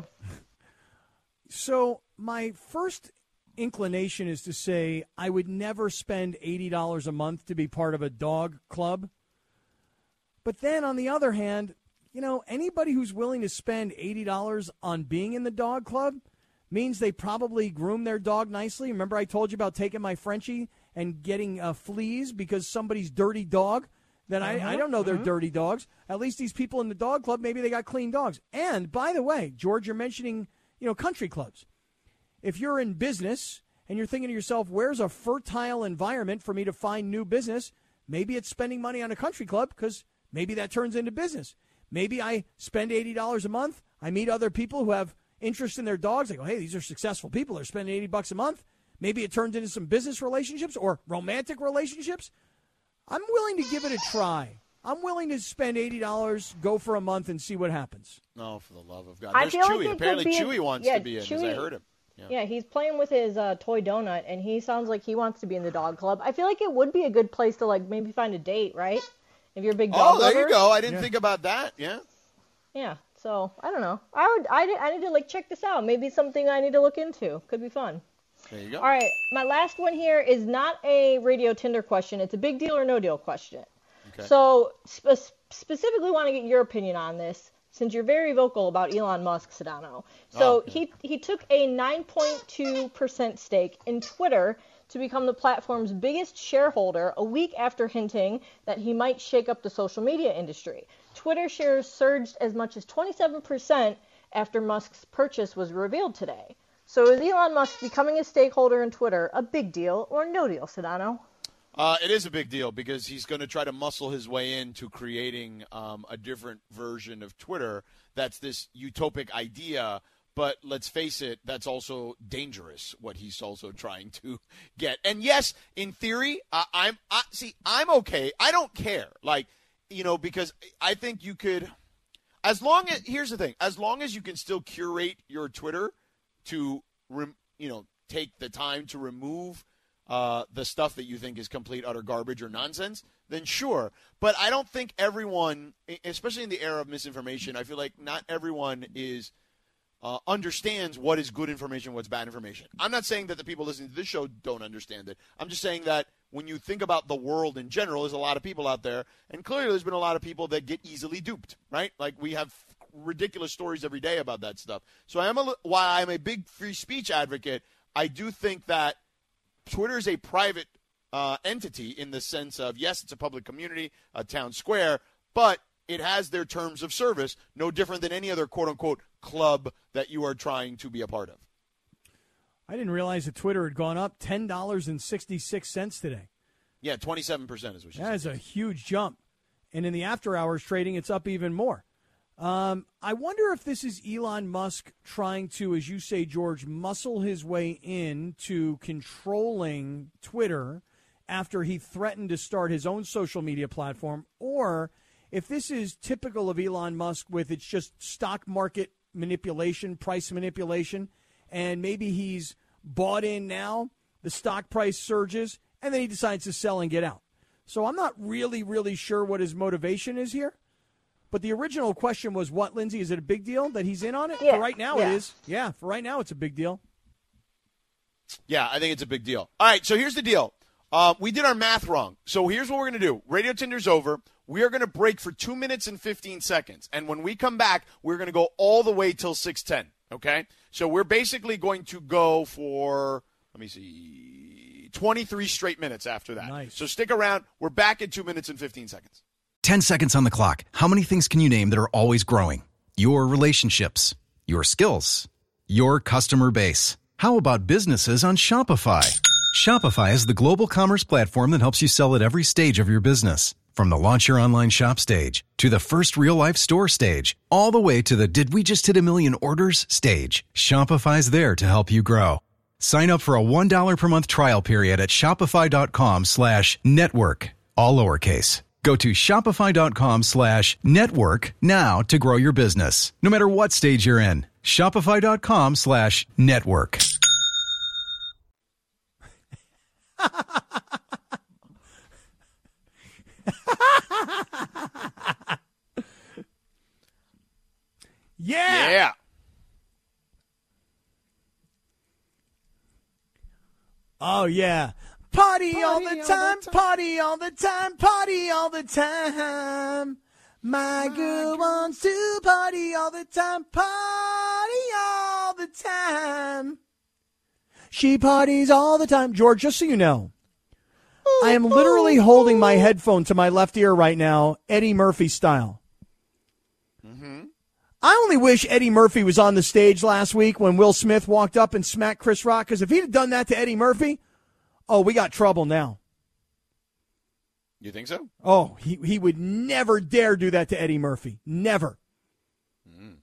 So my first inclination is to say I would never spend eighty dollars a month to be part of a dog club. But then on the other hand, you know, anybody who's willing to spend eighty dollars on being in the dog club means they probably groom their dog nicely. Remember I told you about taking my Frenchie and getting uh, fleas because somebody's dirty dog then I, Mm-hmm. I don't know they're Mhm. dirty dogs. At least these people in the dog club, maybe they got clean dogs. And by the way, George, you're mentioning, you know, country clubs. If you're in business and you're thinking to yourself, where's a fertile environment for me to find new business? Maybe it's spending money on a country club because maybe that turns into business. Maybe I spend eighty dollars a month. I meet other people who have interest in their dogs. I go, hey, these are successful people. They're spending eighty bucks a month. Maybe it turns into some business relationships or romantic relationships. I'm willing to give it a try. I'm willing to spend eighty dollars, go for a month, and see what happens. No, for the love of God. I There's feel like Chewy. it could Apparently, be a- Chewy wants yeah, to be in, because I Chewy- heard him. Yeah. he's playing with his uh, toy donut, and he sounds like he wants to be in the dog club. I feel like it would be a good place to like maybe find a date, right? If you're a big dog Oh, there you lover. go. I didn't think about that. Yeah. Yeah. So I don't know. I would. I, did- I need to like check this out. Maybe it's something I need to look into. Could be fun. There you go. All right. My last one here is not a radio Tinder question. It's a big deal or no deal question. Okay. So spe- specifically want to get your opinion on this, since you're very vocal about Elon Musk, Sedano. So Oh, yeah. he he took a nine point two percent stake in Twitter to become the platform's biggest shareholder a week after hinting that he might shake up the social media industry. Twitter shares surged as much as twenty-seven percent after Musk's purchase was revealed today. So is Elon Musk becoming a stakeholder in Twitter a big deal or no deal, Sedano? Uh, it is a big deal because he's going to try to muscle his way into creating um, a different version of Twitter that's this utopic idea. But let's face it, that's also dangerous, what he's also trying to get. And yes, in theory, uh, I'm I, see, I'm okay. I don't care. Like, you know, because I think you could, as long as, here's the thing, as long as you can still curate your Twitter to, rem, you know, take the time to remove uh, the stuff that you think is complete, utter garbage or nonsense, then sure. But I don't think everyone, especially in the era of misinformation, I feel like not everyone is uh, understands what is good information, what's bad information. I'm not saying that the people listening to this show don't understand it. I'm just saying that when you think about the world in general, there's a lot of people out there, and clearly there's been a lot of people that get easily duped, right? Like we have ridiculous stories every day about that stuff. So I am a, while I'm a big free speech advocate, I do think that Twitter is a private uh, entity in the sense of, yes, it's a public community, a town square, but it has their terms of service, no different than any other quote-unquote club that you are trying to be a part of. I didn't realize that Twitter had gone up ten dollars and sixty-six cents today. Yeah, twenty-seven percent is what she said. That is a huge jump. And in the after-hours trading, it's up even more. Um, I wonder if this is Elon Musk trying to, as you say, George, muscle his way into controlling Twitter after he threatened to start his own social media platform, or if this is typical of Elon Musk with it's just stock market manipulation, price manipulation, and maybe he's bought in now, the stock price surges, and then he decides to sell and get out. So I'm not really, really sure what his motivation is here. But the original question was what, Lindsay? Is it a big deal that he's in on it? Yeah, For right now, yeah. it is. Yeah, for right now, it's a big deal. Yeah, I think it's a big deal. All right, so here's the deal. Uh, we did our math wrong. So here's what we're going to do. Radio Tinder's over. We are going to break for two minutes and fifteen seconds. And when we come back, we're going to go all the way till six ten, okay? So we're basically going to go for, let me see, twenty-three straight minutes after that. Nice. So stick around. We're back in two minutes and fifteen seconds. ten seconds on the clock. How many things can you name that are always growing? Your relationships, your skills, your customer base. How about businesses on Shopify? Shopify is the global commerce platform that helps you sell at every stage of your business. From the launch your online shop stage to the first real life store stage, all the way to the did we just hit a million orders stage. Shopify's there to help you grow. Sign up for a one dollar per month trial period at shopify.com slash network, all lowercase. Go to shopify.com slash network now to grow your business, no matter what stage you're in. Shopify.com slash network. Yeah. Yeah. Oh, yeah. Party, all the time, party all the time, party all the time. My girl wants to party all the time, party all the time. She parties all the time. George, just so you know, I am literally holding my headphone to my left ear right now, Eddie Murphy style. Mm-hmm. I only wish Eddie Murphy was on the stage last week when Will Smith walked up and smacked Chris Rock, because if he'd have done that to Eddie Murphy, oh, we got trouble now. You think so? Oh, he, he would never dare do that to Eddie Murphy. Never. Mm.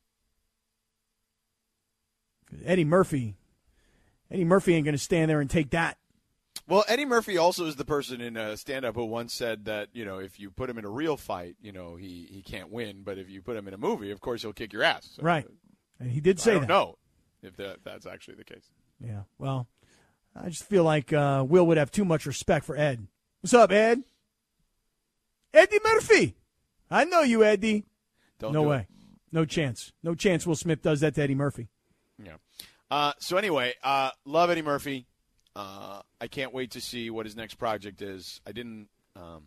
Eddie Murphy, Eddie Murphy ain't going to stand there and take that. Well, Eddie Murphy also is the person in a stand-up who once said that, you know, if you put him in a real fight, you know, he, he can't win. But if you put him in a movie, of course, he'll kick your ass. So, right. And he did say I don't that. know if that, that's actually the case. Yeah, well, I just feel like uh, Will would have too much respect for Ed. What's up, Ed? Eddie Murphy. I know you, Eddie. Don't no do way. it. No chance. No chance Will Smith does that to Eddie Murphy. Yeah. Uh, so anyway, uh, love Eddie Murphy. Uh, I can't wait to see what his next project is. I didn't, um,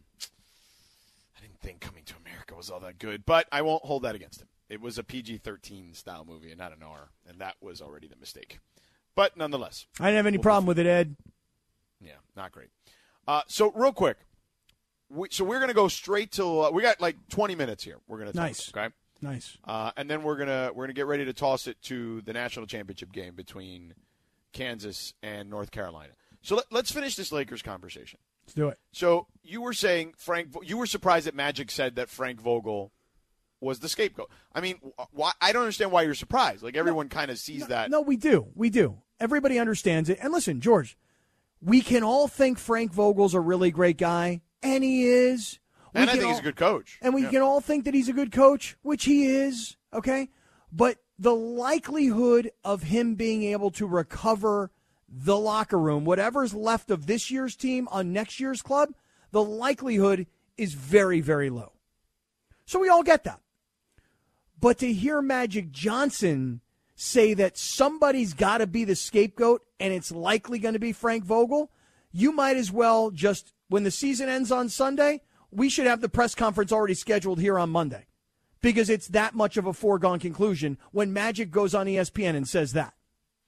I didn't think Coming to America was all that good, but I won't hold that against him. It was a P G thirteen style movie and not an R, and that was already the mistake. But nonetheless, I didn't have any we'll problem with it, Ed. Yeah, not great. Uh, so real quick, we, so we're gonna go straight to uh, we got like twenty minutes here. We're gonna talk, Nice. okay. Nice. Uh, and then we're gonna we're gonna get ready to toss it to the national championship game between Kansas and North Carolina. So let, let's finish this Lakers conversation. Let's do it. So you were saying Frank, you were surprised that Magic said that Frank Vogel was the scapegoat. I mean, why? I don't understand why you're surprised. Like everyone kind of sees no, that. No, we do. We do. Everybody understands it. And listen, George, we can all think Frank Vogel's a really great guy, and he is. We and I can think all, he's a good coach. And we yeah. can all think that he's a good coach, which he is, okay? But the likelihood of him being able to recover the locker room, whatever's left of this year's team on next year's club, the likelihood is very, very low. So we all get that. But to hear Magic Johnson say that somebody's got to be the scapegoat and it's likely going to be Frank Vogel, you might as well just, when the season ends on Sunday, we should have the press conference already scheduled here on Monday, because it's that much of a foregone conclusion when Magic goes on E S P N and says that.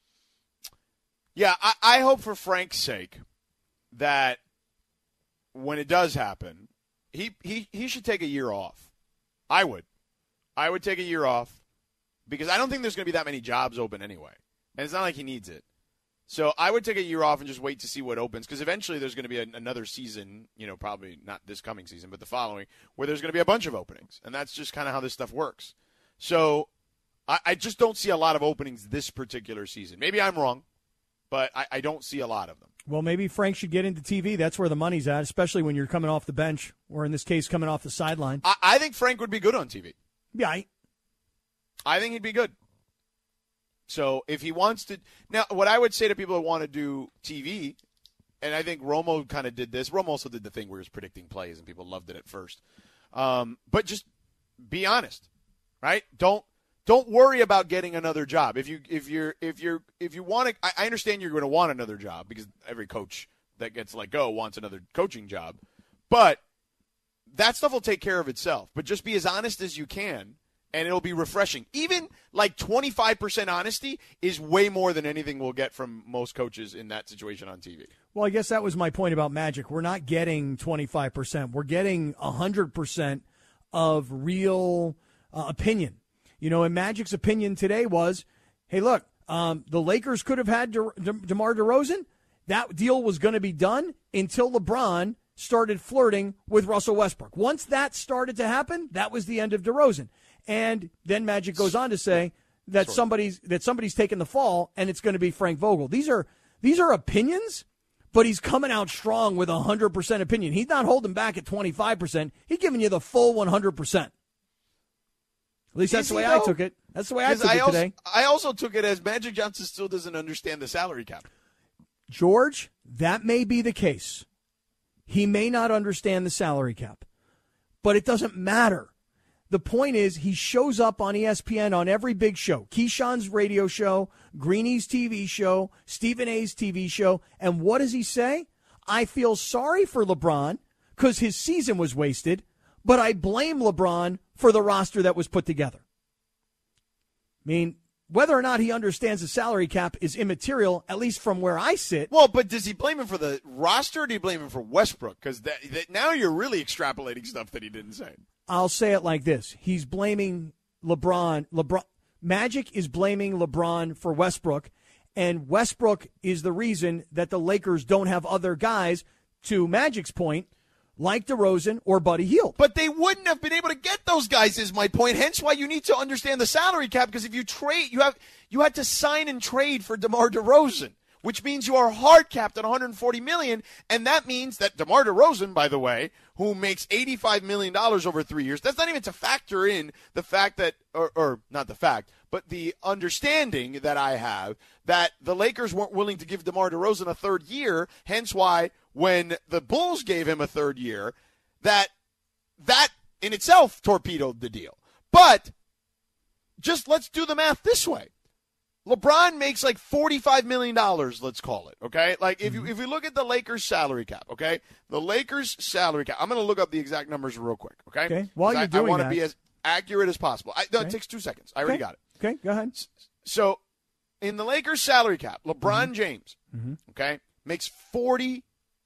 Yeah, I, I hope for Frank's sake that when it does happen, he, he, he should take a year off. I would. I would take a year off because I don't think there's going to be that many jobs open anyway. And it's not like he needs it. So I would take a year off and just wait to see what opens, because eventually there's going to be a, another season, you know, probably not this coming season, but the following, where there's going to be a bunch of openings. And that's just kind of how this stuff works. So I, I just don't see a lot of openings this particular season. Maybe I'm wrong, but I, I don't see a lot of them. Well, maybe Frank should get into T V. That's where the money's at, especially when you're coming off the bench, or in this case, coming off the sideline. I, I think Frank would be good on T V. Yeah, I, I think he'd be good. So if he wants to – now, what I would say to people that want to do T V, and I think Romo kind of did this. Romo also did the thing where he was predicting plays, and people loved it at first. Um, but just be honest, right? Don't don't worry about getting another job. If you if you're if you're if you want to, I, I understand you're going to want another job, because every coach that gets let go wants another coaching job. But that stuff will take care of itself. But just be as honest as you can, and it'll be refreshing. Even like twenty-five percent honesty is way more than anything we'll get from most coaches in that situation on T V. Well, I guess that was my point about Magic. We're not getting twenty-five percent. We're getting one hundred percent of real uh, opinion. You know, and Magic's opinion today was, hey, look, um, the Lakers could have had De- De- DeMar DeRozan. That deal was going to be done until LeBron started flirting with Russell Westbrook. Once that started to happen, that was the end of DeRozan. And then Magic goes on to say that sort of. somebody's that somebody's taking the fall, and it's going to be Frank Vogel. These are these are opinions, but he's coming out strong with one hundred percent opinion. He's not holding back at twenty-five percent. He's giving you the full one hundred percent. At least that's Is the way he, I though? took it. That's the way I took I it also, today. I also took it as Magic Johnson still doesn't understand the salary cap. George, that may be the case. He may not understand the salary cap, but it doesn't matter. The point is, he shows up on E S P N on every big show. Keyshawn's radio show, Greeny's T V show, Stephen A's T V show. And what does he say? I feel sorry for LeBron because his season was wasted, but I blame LeBron for the roster that was put together. I mean, whether or not he understands the salary cap is immaterial, at least from where I sit. Well, but does he blame him for the roster or do you blame him for Westbrook? Because that, that, now you're really extrapolating stuff that he didn't say. I'll say it like this. He's blaming LeBron. LeBron Magic is blaming LeBron for Westbrook, and Westbrook is the reason that the Lakers don't have other guys, to Magic's point, like DeRozan or Buddy Hield. But they wouldn't have been able to get those guys, is my point. Hence why you need to understand the salary cap, because if you trade, you have you had to sign and trade for DeMar DeRozan, which means you are hard capped at one hundred forty million dollars, and that means that DeMar DeRozan, by the way, who makes eighty-five million dollars over three years, that's not even to factor in the fact that, or, or not the fact, but the understanding that I have that the Lakers weren't willing to give DeMar DeRozan a third year, hence why when the Bulls gave him a third year, that that in itself torpedoed the deal. But just let's do the math this way. LeBron makes like forty-five million dollars, let's call it, okay? Like, if you if you look at the Lakers' salary cap, okay? The Lakers' salary cap, I'm going to look up the exact numbers real quick, okay? Okay, while you're I, doing I want that. to be as accurate as possible. I, no, Okay. It takes two seconds. I already Okay. got it. Okay, go ahead. So, in the Lakers' salary cap, LeBron Mm-hmm. James, Mhm. okay, makes forty-one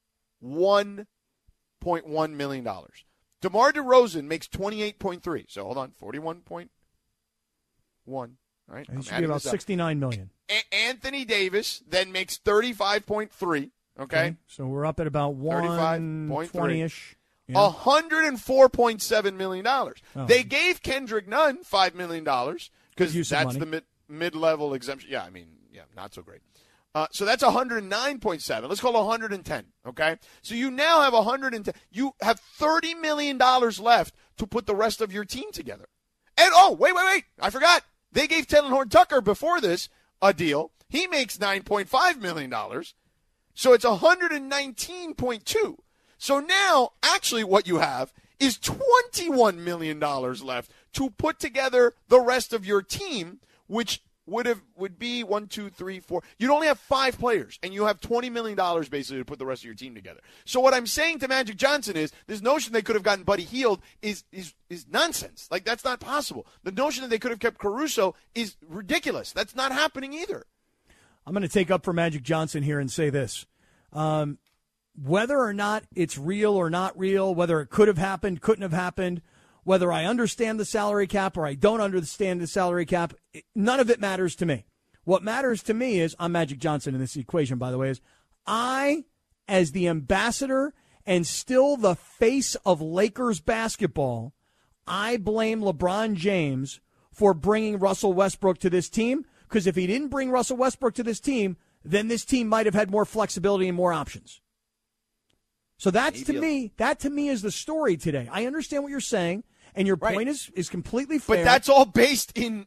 point one million dollars. DeMar DeRozan makes twenty-eight point three. So, hold on, forty-one point one. All right, He I'm should be adding about this up. sixty-nine million dollars. A- Anthony Davis then makes thirty-five point three, okay? So we're up at about thirty-five one point three. twenty-ish. one hundred four point seven million dollars. Oh. They gave Kendrick Nunn five million dollars because Good use of that's money. the mid, mid-level exemption. Yeah, I mean, yeah, not so great. Uh, so that's one hundred nine point seven. Let's call it one hundred ten, okay? So you now have one hundred ten. You have thirty million dollars left to put the rest of your team together. And, oh, wait, wait, wait. I forgot. They gave Taylor Horn-Tucker before this a deal. He makes nine point five million dollars. So it's one hundred nineteen point two. So now, actually, what you have is twenty-one million dollars left to put together the rest of your team, which would have would be one, two, three, four. You'd only have five players, and you have twenty million dollars basically to put the rest of your team together. So what I'm saying to Magic Johnson is this notion they could have gotten Buddy Hield is is is nonsense. Like, that's not possible. The notion that they could have kept Caruso is ridiculous. That's not happening either. I'm going to take up for Magic Johnson here and say this. Um, whether or not it's real or not real, whether it could have happened, couldn't have happened, whether I understand the salary cap or I don't understand the salary cap, it, none of it matters to me. What matters to me is, I'm Magic Johnson in this equation, by the way, is I, as the ambassador and still the face of Lakers basketball, I blame LeBron James for bringing Russell Westbrook to this team, because if he didn't bring Russell Westbrook to this team, then this team might have had more flexibility and more options. So that's to me, that to me is the story today. I understand what you're saying, and your Right. point is, is completely fair. But that's all based in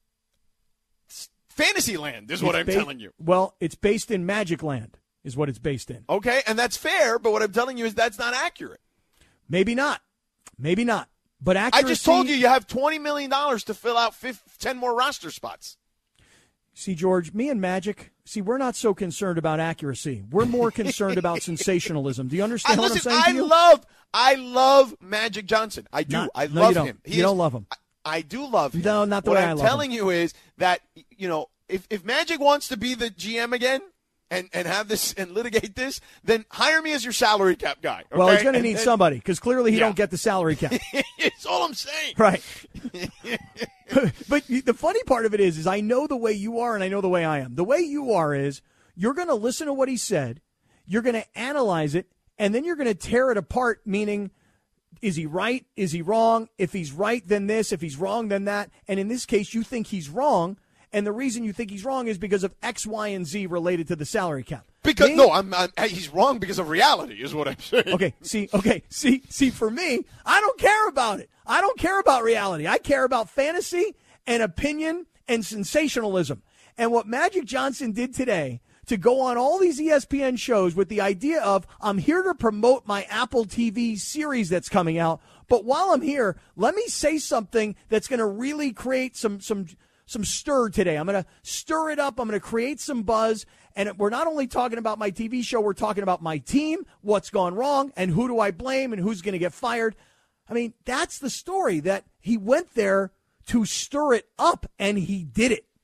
fantasy land, is what It's I'm ba- telling you. Well, it's based in Magic Land, is what it's based in. Okay, and that's fair, but what I'm telling you is that's not accurate. Maybe not. Maybe not. But I accuracy, just told you you have twenty million dollars to fill out fifty, ten more roster spots. See, George, me and Magic, see, we're not so concerned about accuracy. We're more concerned about sensationalism. Do you understand I, what listen, I'm saying to I you? love, I love Magic Johnson. I do. Not- I no, love you don't. him. He You is- don't love him. I, I do love him. No, not the what way I'm I love telling him. you is that, you know, if, if Magic wants to be the G M again and, and have this and litigate this, then hire me as your salary cap guy. Okay? Well, he's going to And need then- somebody, because clearly he Yeah. don't get the salary cap. It's all I'm saying. Right. But the funny part of it is, is I know the way you are and I know the way I am. The way you are is you're going to listen to what he said, you're going to analyze it, and then you're going to tear it apart, meaning, is he right? Is he wrong? If he's right, then this. If he's wrong, then that. And in this case, you think he's wrong, and the reason you think he's wrong is because of X, Y, and Z related to the salary cap. Because Me? no, I'm, I'm he's wrong because of reality, is what I'm saying. Okay, see, okay, see, see, for me, I don't care about it. I don't care about reality. I care about fantasy and opinion and sensationalism. And what Magic Johnson did today to go on all these E S P N shows with the idea of, I'm here to promote my Apple T V series that's coming out, but while I'm here, let me say something that's going to really create some some some stir today. I'm going to stir it up. I'm going to create some buzz. And we're not only talking about my T V show, we're talking about my team, what's gone wrong, and who do I blame and who's going to get fired. I mean, that's the story, that he went there to stir it up, and he did it.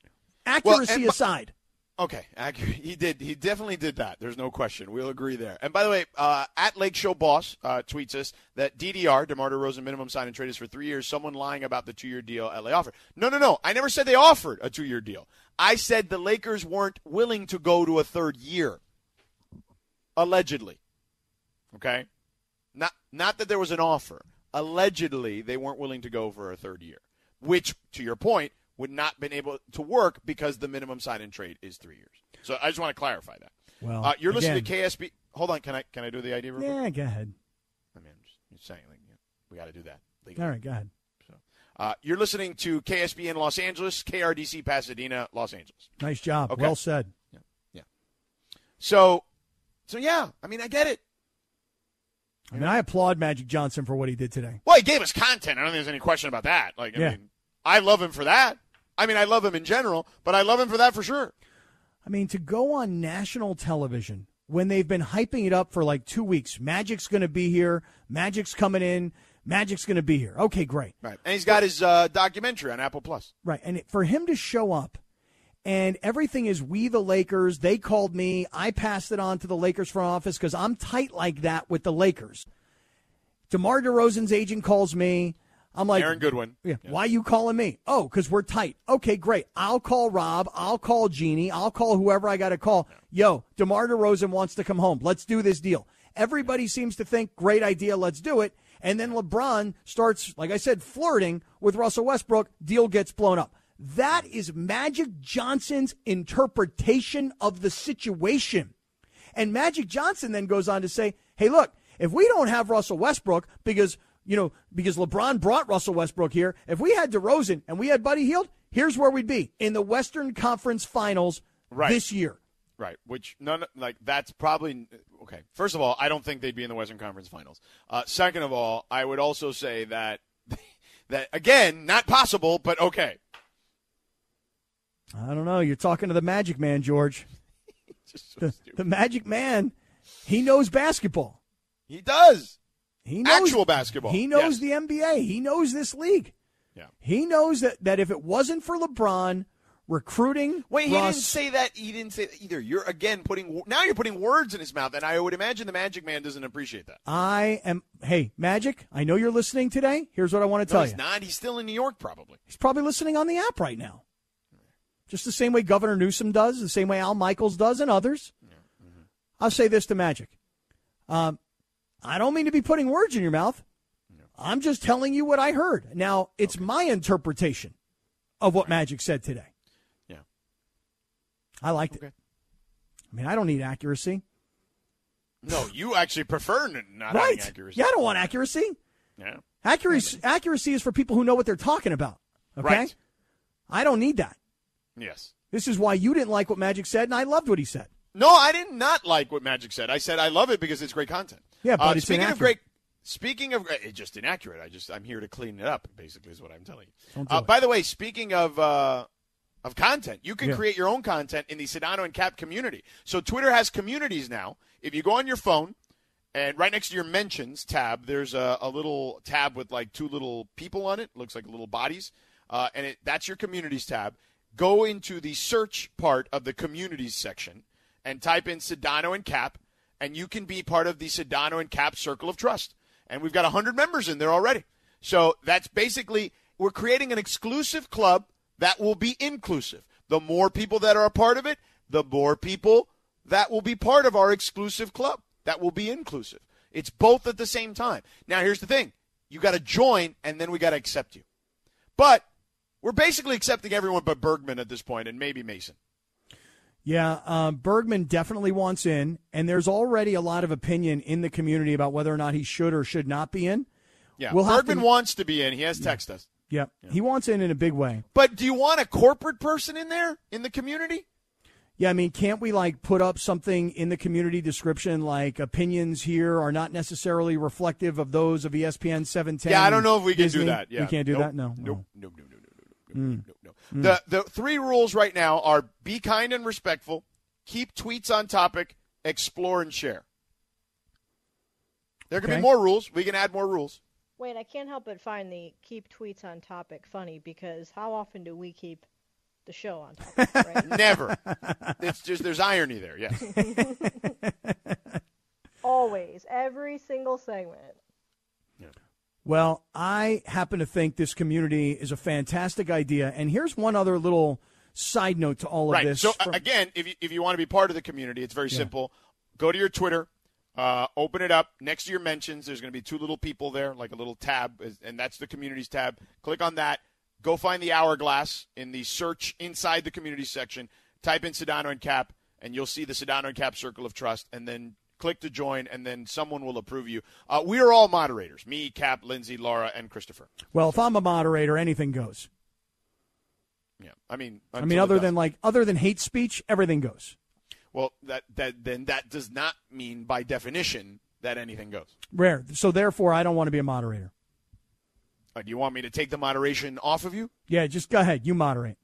Accuracy well, aside. Okay, accurate. He did. He definitely did that. There's no question. We'll agree there. And by the way, uh, at Lake Show Boss uh, tweets us that D D R, DeMar DeRozan minimum sign and trade is for three years. Someone lying about the two-year deal L A offered. No, no, no. I never said they offered a two-year deal. I said the Lakers weren't willing to go to a third year. Allegedly. Okay? Not, not that there was an offer. Allegedly, they weren't willing to go for a third year, which, to your point, would not been able to work because the minimum sign and trade is three years. So I just want to clarify that. Well, uh, you're listening again, to K S B. Hold on, can I can I do the idea? Real yeah, quick? go ahead. I mean, I'm just, just saying, like, you know, we got to do that. Legally. All right, go ahead. So, uh, you're listening to K S B in Los Angeles, K R D C Pasadena, Los Angeles. Nice job. Okay. Well said. Yeah, yeah. So, so yeah. I mean, I get it. I mean, I applaud Magic Johnson for what he did today. Well, he gave us content. I don't think there's any question about that. Like, I Yeah. mean, I love him for that. I mean, I love him in general, but I love him for that for sure. I mean, to go on national television when they've been hyping it up for like two weeks, Magic's going to be here, Magic's coming in, Magic's going to be here. Okay, great. Right. And he's got his uh, documentary on Apple Plus. Right. And for him to show up and everything is we the Lakers, they called me, I passed it on to the Lakers front office because I'm tight like that with the Lakers. DeMar DeRozan's agent calls me. I'm like, Aaron Goodwin. Yeah, yeah. Why are you calling me? Oh, because we're tight. Okay, great. I'll call Rob. I'll call Jeannie. I'll call whoever I got to call. Yo, DeMar DeRozan wants to come home. Let's do this deal. Everybody seems to think, great idea, let's do it. And then LeBron starts, like I said, flirting with Russell Westbrook. Deal gets blown up. That is Magic Johnson's interpretation of the situation. And Magic Johnson then goes on to say, hey, look, if we don't have Russell Westbrook because – You know, because LeBron brought Russell Westbrook here. If we had DeRozan and we had Buddy Hield, here's where we'd be in the Western Conference Finals right. this year. Right, which none like that's probably okay. First of all, I don't think they'd be in the Western Conference Finals. Uh, second of all, I would also say that that again, not possible, but okay. I don't know. You're talking to the Magic Man, George. Just so the, stupid. the Magic Man, he knows basketball. He does. He knows actual basketball. He knows yes. the N B A. He knows this league. Yeah. He knows that, that if it wasn't for LeBron recruiting, wait, he Russ, didn't say that. He didn't say that either. You're again putting now. You're putting words in his mouth, and I would imagine the Magic Man doesn't appreciate that. I am. Hey, Magic, I know you're listening today. Here's what I want to No, tell he's you. not. He's still in New York, probably. He's probably listening on the app right now. Just the same way Governor Newsom does, the same way Al Michaels does, and others. Yeah. Mm-hmm. I'll say this to Magic. Um, I don't mean to be putting words in your mouth. No. I'm just telling you what I heard. Now, it's okay. My interpretation of what right. Magic said today. Yeah. I liked okay. it. I mean, I don't need accuracy. No, you actually prefer not right. having accuracy. Yeah, I don't want accuracy. Yeah. Accuracy, yeah, accuracy is for people who know what they're talking about. Okay? Right. I don't need that. Yes. This is why you didn't like what Magic said, and I loved what he said. No, I did not like what Magic said. I said I love it because it's great content. Yeah, but uh, it's speaking inaccurate. of great. Speaking of, it's just inaccurate. I just I'm here to clean it up. Basically, is what I'm telling you. Don't do uh, it. By the way, speaking of uh, of content, you can Yeah. create your own content in the Sedano and Cap community. So Twitter has communities now. If you go on your phone and right next to your mentions tab, there's a, a little tab with like two little people on it. Looks like little bodies, uh, and it, that's your communities tab. Go into the search part of the communities section and type in Sedano and Cap, and you can be part of the Sedano and Cap Circle of Trust. And we've got one hundred members in there already. So that's basically, we're creating an exclusive club that will be inclusive. The more people that are a part of it, the more people that will be part of our exclusive club that will be inclusive. It's both at the same time. Now, here's the thing. You got to join, and then we got to accept you. But we're basically accepting everyone but Bergman at this point, and maybe Mason. Yeah, um, Bergman definitely wants in, and there's already a lot of opinion in the community about whether or not he should or should not be in. Yeah, we'll have Bergman to, wants to be in. He has texted us. Yep, yeah. He wants in in a big way. But do you want a corporate person in there in the community? Yeah, I mean, can't we, like, put up something in the community description like opinions here are not necessarily reflective of those of E S P N seven ten? Yeah, I don't know if we can Disney? do that. Yeah. We can't do nope. that? No. Nope. Oh. Nope, nope, nope, nope, nope, Mm. nope, nope. Mm. The, the three rules right now are be kind and respectful, keep tweets on topic, explore and share. There can Okay. be more rules. We can add more rules. Wait, I can't help but find the keep tweets on topic funny because how often do we keep the show on top of it, right? Never. It's just there's irony there. Yes. Always, every single segment. Yeah. Well, I happen to think this community is a fantastic idea. And here's one other little side note to all of right. this. So, from- again, if you, if you want to be part of the community, it's very Yeah. simple. Go to your Twitter, uh, open it up. Next to your mentions, there's going to be two little people there, like a little tab, and that's the communities tab. Click on that. Go find the hourglass in the search inside the community section. Type in Sedano and Cap, and you'll see the Sedano and Cap Circle of Trust, and then click to join, and then someone will approve you. Uh, we are all moderators, me, Cap, Lindsay, Laura, and Christopher. well, if I'm a moderator, anything goes. Yeah, I mean, I mean, until other it than doesn't. like other than hate speech, everything goes. Well, that that then that does not mean by definition that anything goes. Rare. So therefore, I don't want to be a moderator. Uh, do you want me to take the moderation off of you? Yeah, just go ahead. You moderate.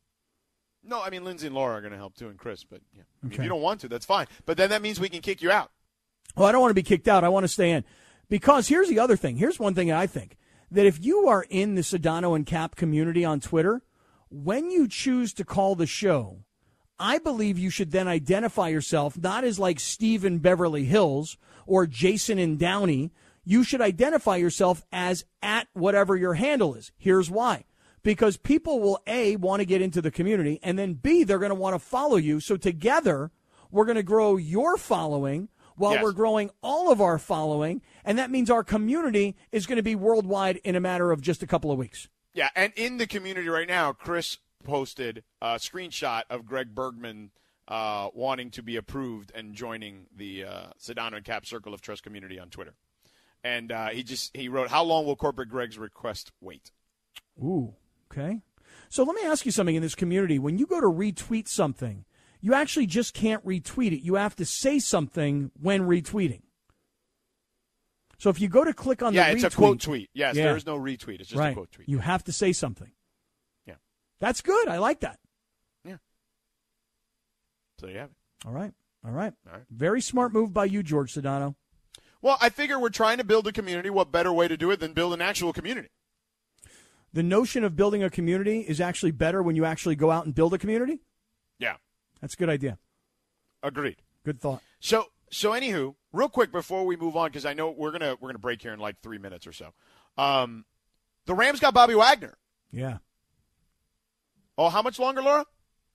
No, I mean Lindsay and Laura are going to help too, and Chris. But yeah, I mean, if Okay. you don't want to, that's fine. But then that means we can kick you out. Well, I don't want to be kicked out. I want to stay in. Because here's the other thing. Here's one thing I think. That if you are in the Sedano and Cap community on Twitter, when you choose to call the show, I believe you should then identify yourself not as like Steve in Beverly Hills or Jason in Downey. You should identify yourself as at whatever your handle is. Here's why. Because people will, A, want to get into the community, and then, B, they're going to want to follow you. So together, we're going to grow your following while Yes. we're growing all of our following, and that means our community is going to be worldwide in a matter of just a couple of weeks. Yeah, and in the community right now, Chris posted a screenshot of Greg Bergman uh, wanting to be approved and joining the uh, Sedano and Cap Circle of Trust community on Twitter. And uh, he just he wrote, "How long will corporate Greg's request wait?" Ooh, okay. So let me ask you something in this community. When you go to retweet something, you actually just can't retweet it. You have to say something when retweeting. So if you go to click on yeah, the it's retweet, a quote tweet. Yes, Yeah. there is no retweet. It's just right. a quote tweet. You have to say something. Yeah. That's good. I like that. So you have it. All right. All right. All right. Very smart move by you, George Sedano. Well, I figure we're trying to build a community. What better way to do it than build an actual community? The notion of building a community is actually better when you actually go out and build a community. Yeah. That's a good idea. Agreed. Good thought. So, so anywho, real quick before we move on, because I know we're gonna we're gonna break here in like three minutes or so. Um, the Rams got Bobby Wagner. Yeah. Oh, how much longer, Laura?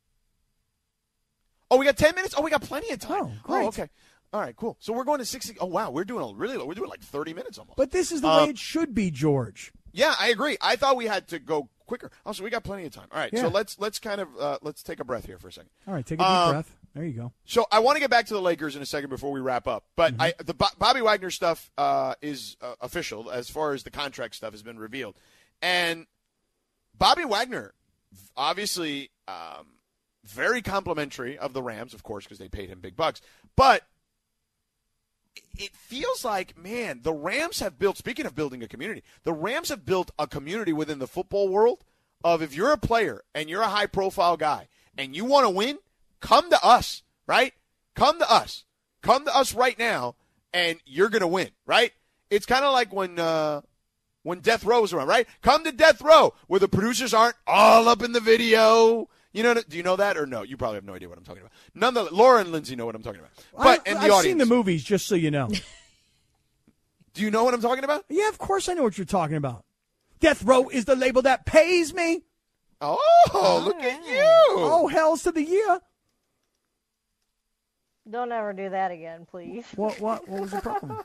Oh, we got ten minutes. Oh, we got plenty of time. Oh, great. Oh, okay. All right, cool. So we're going to sixty. Oh, wow, we're doing a really. We're doing like thirty minutes almost. But this is the Um, way it should be, George. Yeah, I agree. I thought we had to go quicker. Oh, so we got plenty of time. All right, Yeah. so let's let's kind of uh, let's take a breath here for a second. All right, take a deep Um, breath. There you go. So I want to get back to the Lakers in a second before we wrap up. But Mm-hmm. I, the Bo- Bobby Wagner stuff uh, is uh, official as far as the contract stuff has been revealed. And Bobby Wagner, obviously um, very complimentary of the Rams, of course, because they paid him big bucks. But it feels like, man, the Rams have built, speaking of building a community, the Rams have built a community within the football world of if you're a player and you're a high-profile guy and you want to win, come to us, right? Come to us. Come to us right now, and you're going to win, right? It's kind of like when uh, when Death Row was around, right? Come to Death Row, where the producers aren't all up in the video. You know? Do you know that or no? You probably have no idea what I'm talking about. None of Laura and Lindsay know what I'm talking about. But I, in the I've audience, seen the movies, just so you know. do you know what I'm talking about? Yeah, of course I know what you're talking about. Death Row is the label that pays me. Oh, look at you. Oh, hells to the year. Don't ever do that again, please. What what what was the problem?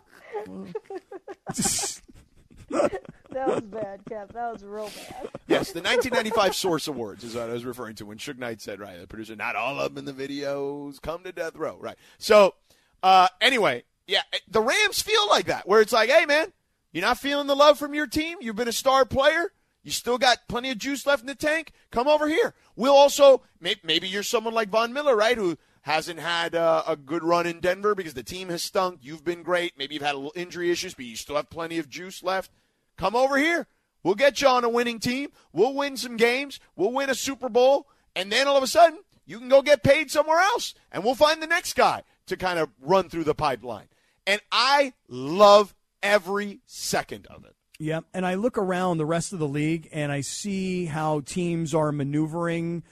That was bad, Cap. That was real bad. Yes, the nineteen ninety-five Source Awards is what I was referring to when Suge Knight said, right, the producer, not all of them in the videos, come to Death Row, right. So, uh, anyway, yeah, the Rams feel like that, where it's like, hey, man, you're not feeling the love from your team? You've been a star player? You still got plenty of juice left in the tank? Come over here. We'll also, maybe you're someone like Von Miller, right, who hasn't had uh, a good run in Denver because the team has stunk. You've been great. Maybe you've had a little injury issues, but you still have plenty of juice left. Come over here. We'll get you on a winning team. We'll win some games. We'll win a Super Bowl. And then all of a sudden, you can go get paid somewhere else. And we'll find the next guy to kind of run through the pipeline. And I love every second of it. Yeah, and I look around the rest of the league, and I see how teams are maneuvering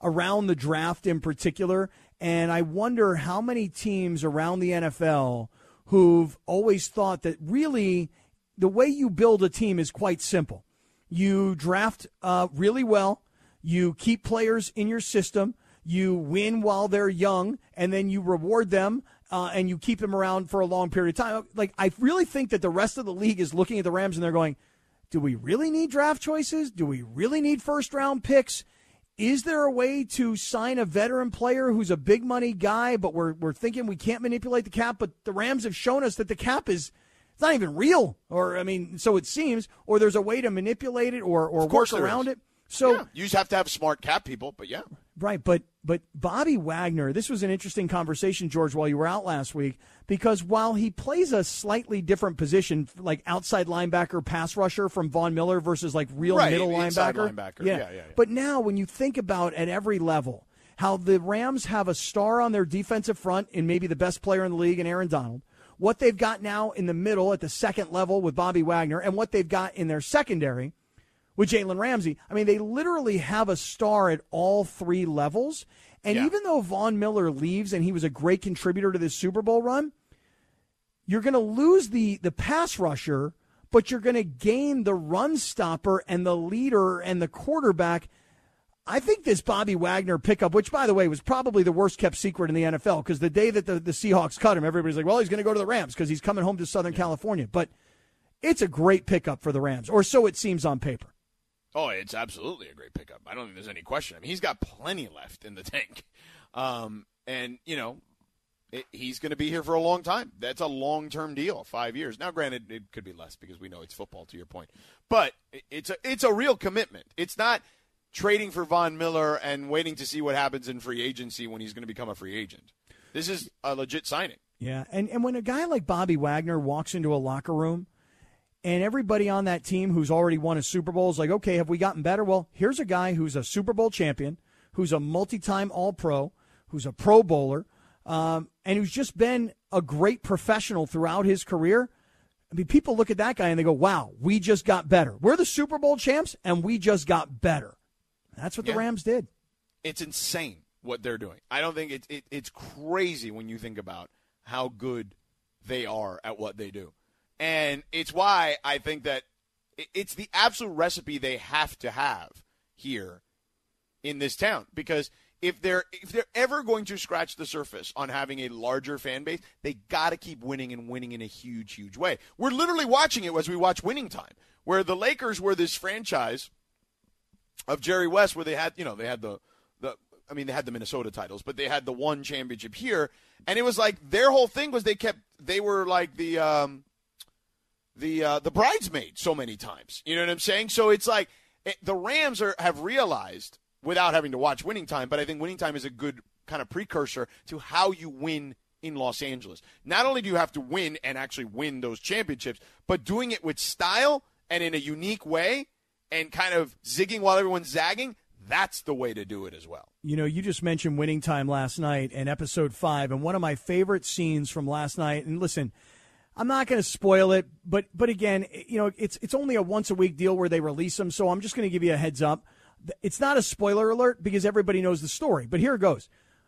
around the draft in particular. And I wonder how many teams around the N F L who've always thought that really the way you build a team is quite simple. You draft uh, really well. You keep players in your system. You win while they're young, and then you reward them, uh, and you keep them around for a long period of time. Like, I really think that the rest of the league is looking at the Rams, and they're going, do we really need draft choices? Do we really need first-round picks? Is there a way to sign a veteran player who's a big-money guy, but we're we're thinking we can't manipulate the cap? But the Rams have shown us that the cap is it's not even real, or, I mean, so it seems, or there's a way to manipulate it or, or work around it. So yeah, you just have to have smart cap people, but yeah. Right, but but Bobby Wagner, this was an interesting conversation, George, while you were out last week, because while he plays a slightly different position, like outside linebacker, pass rusher from Von Miller versus like real right, middle linebacker. linebacker. Yeah. Yeah, yeah, yeah. But now when you think about at every level, how the Rams have a star on their defensive front and maybe the best player in the league in Aaron Donald, what they've got now in the middle at the second level with Bobby Wagner, and what they've got in their secondary with Jalen Ramsey, I mean, they literally have a star at all three levels. And yeah. even though Von Miller leaves and he was a great contributor to this Super Bowl run, you're going to lose the, the pass rusher, but you're going to gain the run stopper and the leader and the quarterback. I think this Bobby Wagner pickup, which, by the way, was probably the worst-kept secret in the N F L, because the day that the, the Seahawks cut him, everybody's like, well, he's going to go to the Rams because he's coming home to Southern yeah. California. But it's a great pickup for the Rams, or so it seems on paper. Oh, it's absolutely a great pickup. I don't think there's any question. I mean, he's got plenty left in the tank. Um, and, you know, it, he's going to be here for a long time. That's a long-term deal, five years. Now, granted, it could be less because we know it's football, to your point. But it's a, it's a real commitment. It's not trading for Von Miller and waiting to see what happens in free agency when he's going to become a free agent. This is a legit signing. Yeah, and, and when a guy like Bobby Wagner walks into a locker room, and everybody on that team who's already won a Super Bowl is like, okay, have we gotten better? Well, here's a guy who's a Super Bowl champion, who's a multi-time All-Pro, who's a Pro Bowler, um, and who's just been a great professional throughout his career. I mean, people look at that guy and they go, wow, we just got better. We're the Super Bowl champs, and we just got better. That's what yeah. the Rams did. It's insane what they're doing. I don't think it, it, it's crazy when you think about how good they are at what they do. And it's why I think that it's the absolute recipe they have to have here in this town. Because if they're if they're ever going to scratch the surface on having a larger fan base, they got to keep winning and winning in a huge, huge way. We're literally watching it as we watch Winning Time, where the Lakers were this franchise of Jerry West, where they had, you know, they had the the I mean, they had the Minnesota titles, but they had the one championship here, and it was like their whole thing was they kept they were like the um, the uh, the bridesmaid so many times. You know what I'm saying? So it's like it, the Rams are have realized without having to watch Winning Time, but I think Winning Time is a good kind of precursor to how you win in Los Angeles. Not only do you have to win and actually win those championships, but doing it with style and in a unique way and kind of zigging while everyone's zagging, that's the way to do it as well. You know, you just mentioned Winning Time last night in episode five, and one of my favorite scenes from last night, and listen, I'm not going to spoil it, but but again, you know, it's it's only a once-a-week deal where they release them, so I'm just going to give you a heads up. It's not a spoiler alert because everybody knows the story, but here it goes.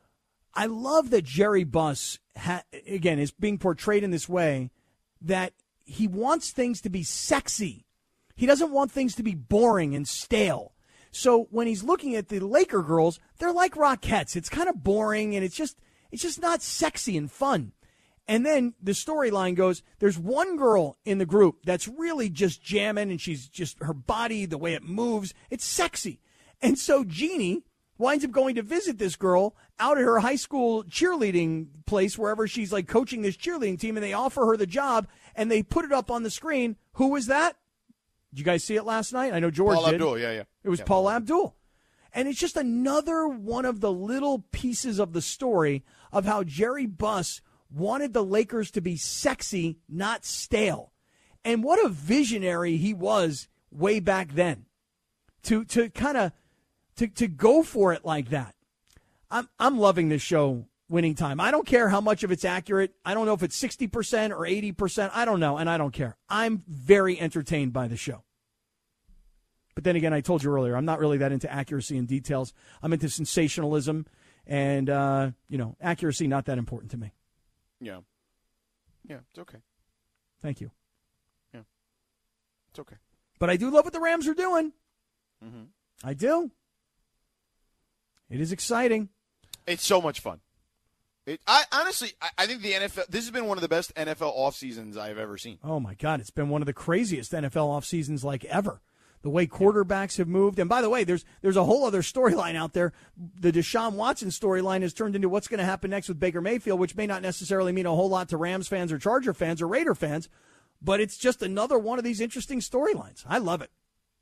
I love that Jerry Buss, ha- again, is being portrayed in this way, that he wants things to be sexy. He doesn't want things to be boring and stale. So when he's looking at the Laker girls, they're like Rockettes. It's kind of boring, and it's just it's just not sexy and fun. And then the storyline goes, there's one girl in the group that's really just jamming, and she's just, her body, the way it moves, it's sexy. And so Jeannie winds up going to visit this girl out at her high school cheerleading place, wherever she's like coaching this cheerleading team, and they offer her the job, and they put it up on the screen. Who was that? Did you guys see it last night? I know George Paul did. Abdul, yeah, yeah. It was yeah, Paul Paul Abdul. And it's just another one of the little pieces of the story of how Jerry Buss wanted the Lakers to be sexy, not stale. And what a visionary he was way back then to to kind of to, to go for it like that. I'm I'm loving this show, Winning Time. I don't care how much of it's accurate. I don't know if it's sixty percent or eighty percent. I don't know, and I don't care. I'm very entertained by the show. But then again, I told you earlier, I'm not really that into accuracy and details. I'm into sensationalism, and, uh, you know, accuracy not that important to me. Yeah. Yeah, it's okay. Thank you. Yeah. It's okay. But I do love what the Rams are doing. Mm-hmm. I do. It is exciting. It's so much fun. It, I honestly, I, I think the N F L. This has been one of the best N F L off seasons I've ever seen. Oh my God, it's been one of the craziest N F L off seasons like ever. The way quarterbacks have moved, and by the way, there's there's a whole other storyline out there. The Deshaun Watson storyline has turned into what's going to happen next with Baker Mayfield, which may not necessarily mean a whole lot to Rams fans or Charger fans or Raider fans, but it's just another one of these interesting storylines. I love it.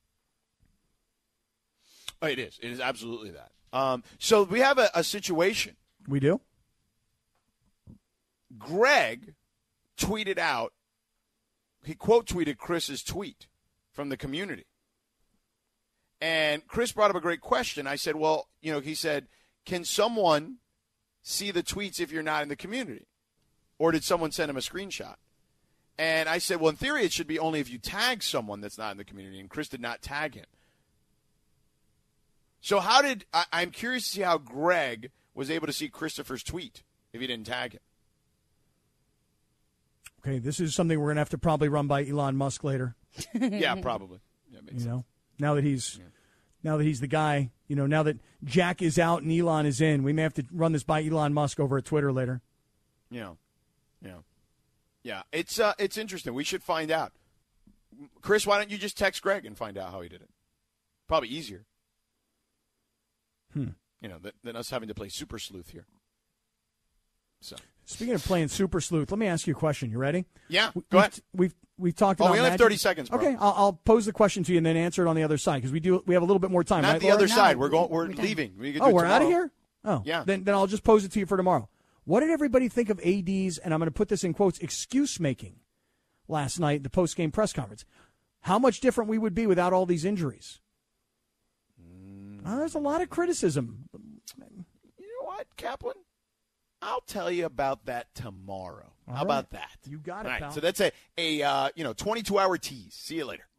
Oh, it is. It is absolutely that. Um, so we have a, a situation. We do. Greg tweeted out, he quote tweeted Chris's tweet from the community. And Chris brought up a great question. I said, well, you know, he said, can someone see the tweets if you're not in the community? Or did someone send him a screenshot? And I said, well, in theory, it should be only if you tag someone that's not in the community. And Chris did not tag him. So how did I, I'm curious to see how Greg was able to see Christopher's tweet if he didn't tag him. Okay, this is something we're going to have to probably run by Elon Musk later. Yeah, probably. Yeah, makes you sense. know, now that he's Yeah. now that he's the guy, you know, now that Jack is out and Elon is in, we may have to run this by Elon Musk over at Twitter later. Yeah, yeah, yeah. It's uh, it's interesting. We should find out. Chris, why don't you just text Greg and find out how he did it? Probably easier. Hmm. You know, than, than us having to play Super Sleuth here. So. Speaking of playing Super Sleuth, let me ask you a question. You ready? Yeah, we, go ahead. We've we've talked Oh, about. we only have Magic. thirty seconds, bro. Okay, I'll, I'll pose the question to you and then answer it on the other side because we do we have a little bit more time. Not right, the Laura? other No, side. We're going. We're, we're leaving. We can Oh, do it we're out of tomorrow. here. Oh, Yeah. Then then I'll just pose it to you for tomorrow. What did everybody think of A D's? And I'm going to put this in quotes. Excuse making last night, the post game press conference. How much different we would be without all these injuries? Mm. Uh, there's a lot of criticism. You know what, Kaplan? I'll tell you about that tomorrow. All How right. about that? You got it, All right, pal. so that's a, a uh, you know, twenty-two hour tease. See you later.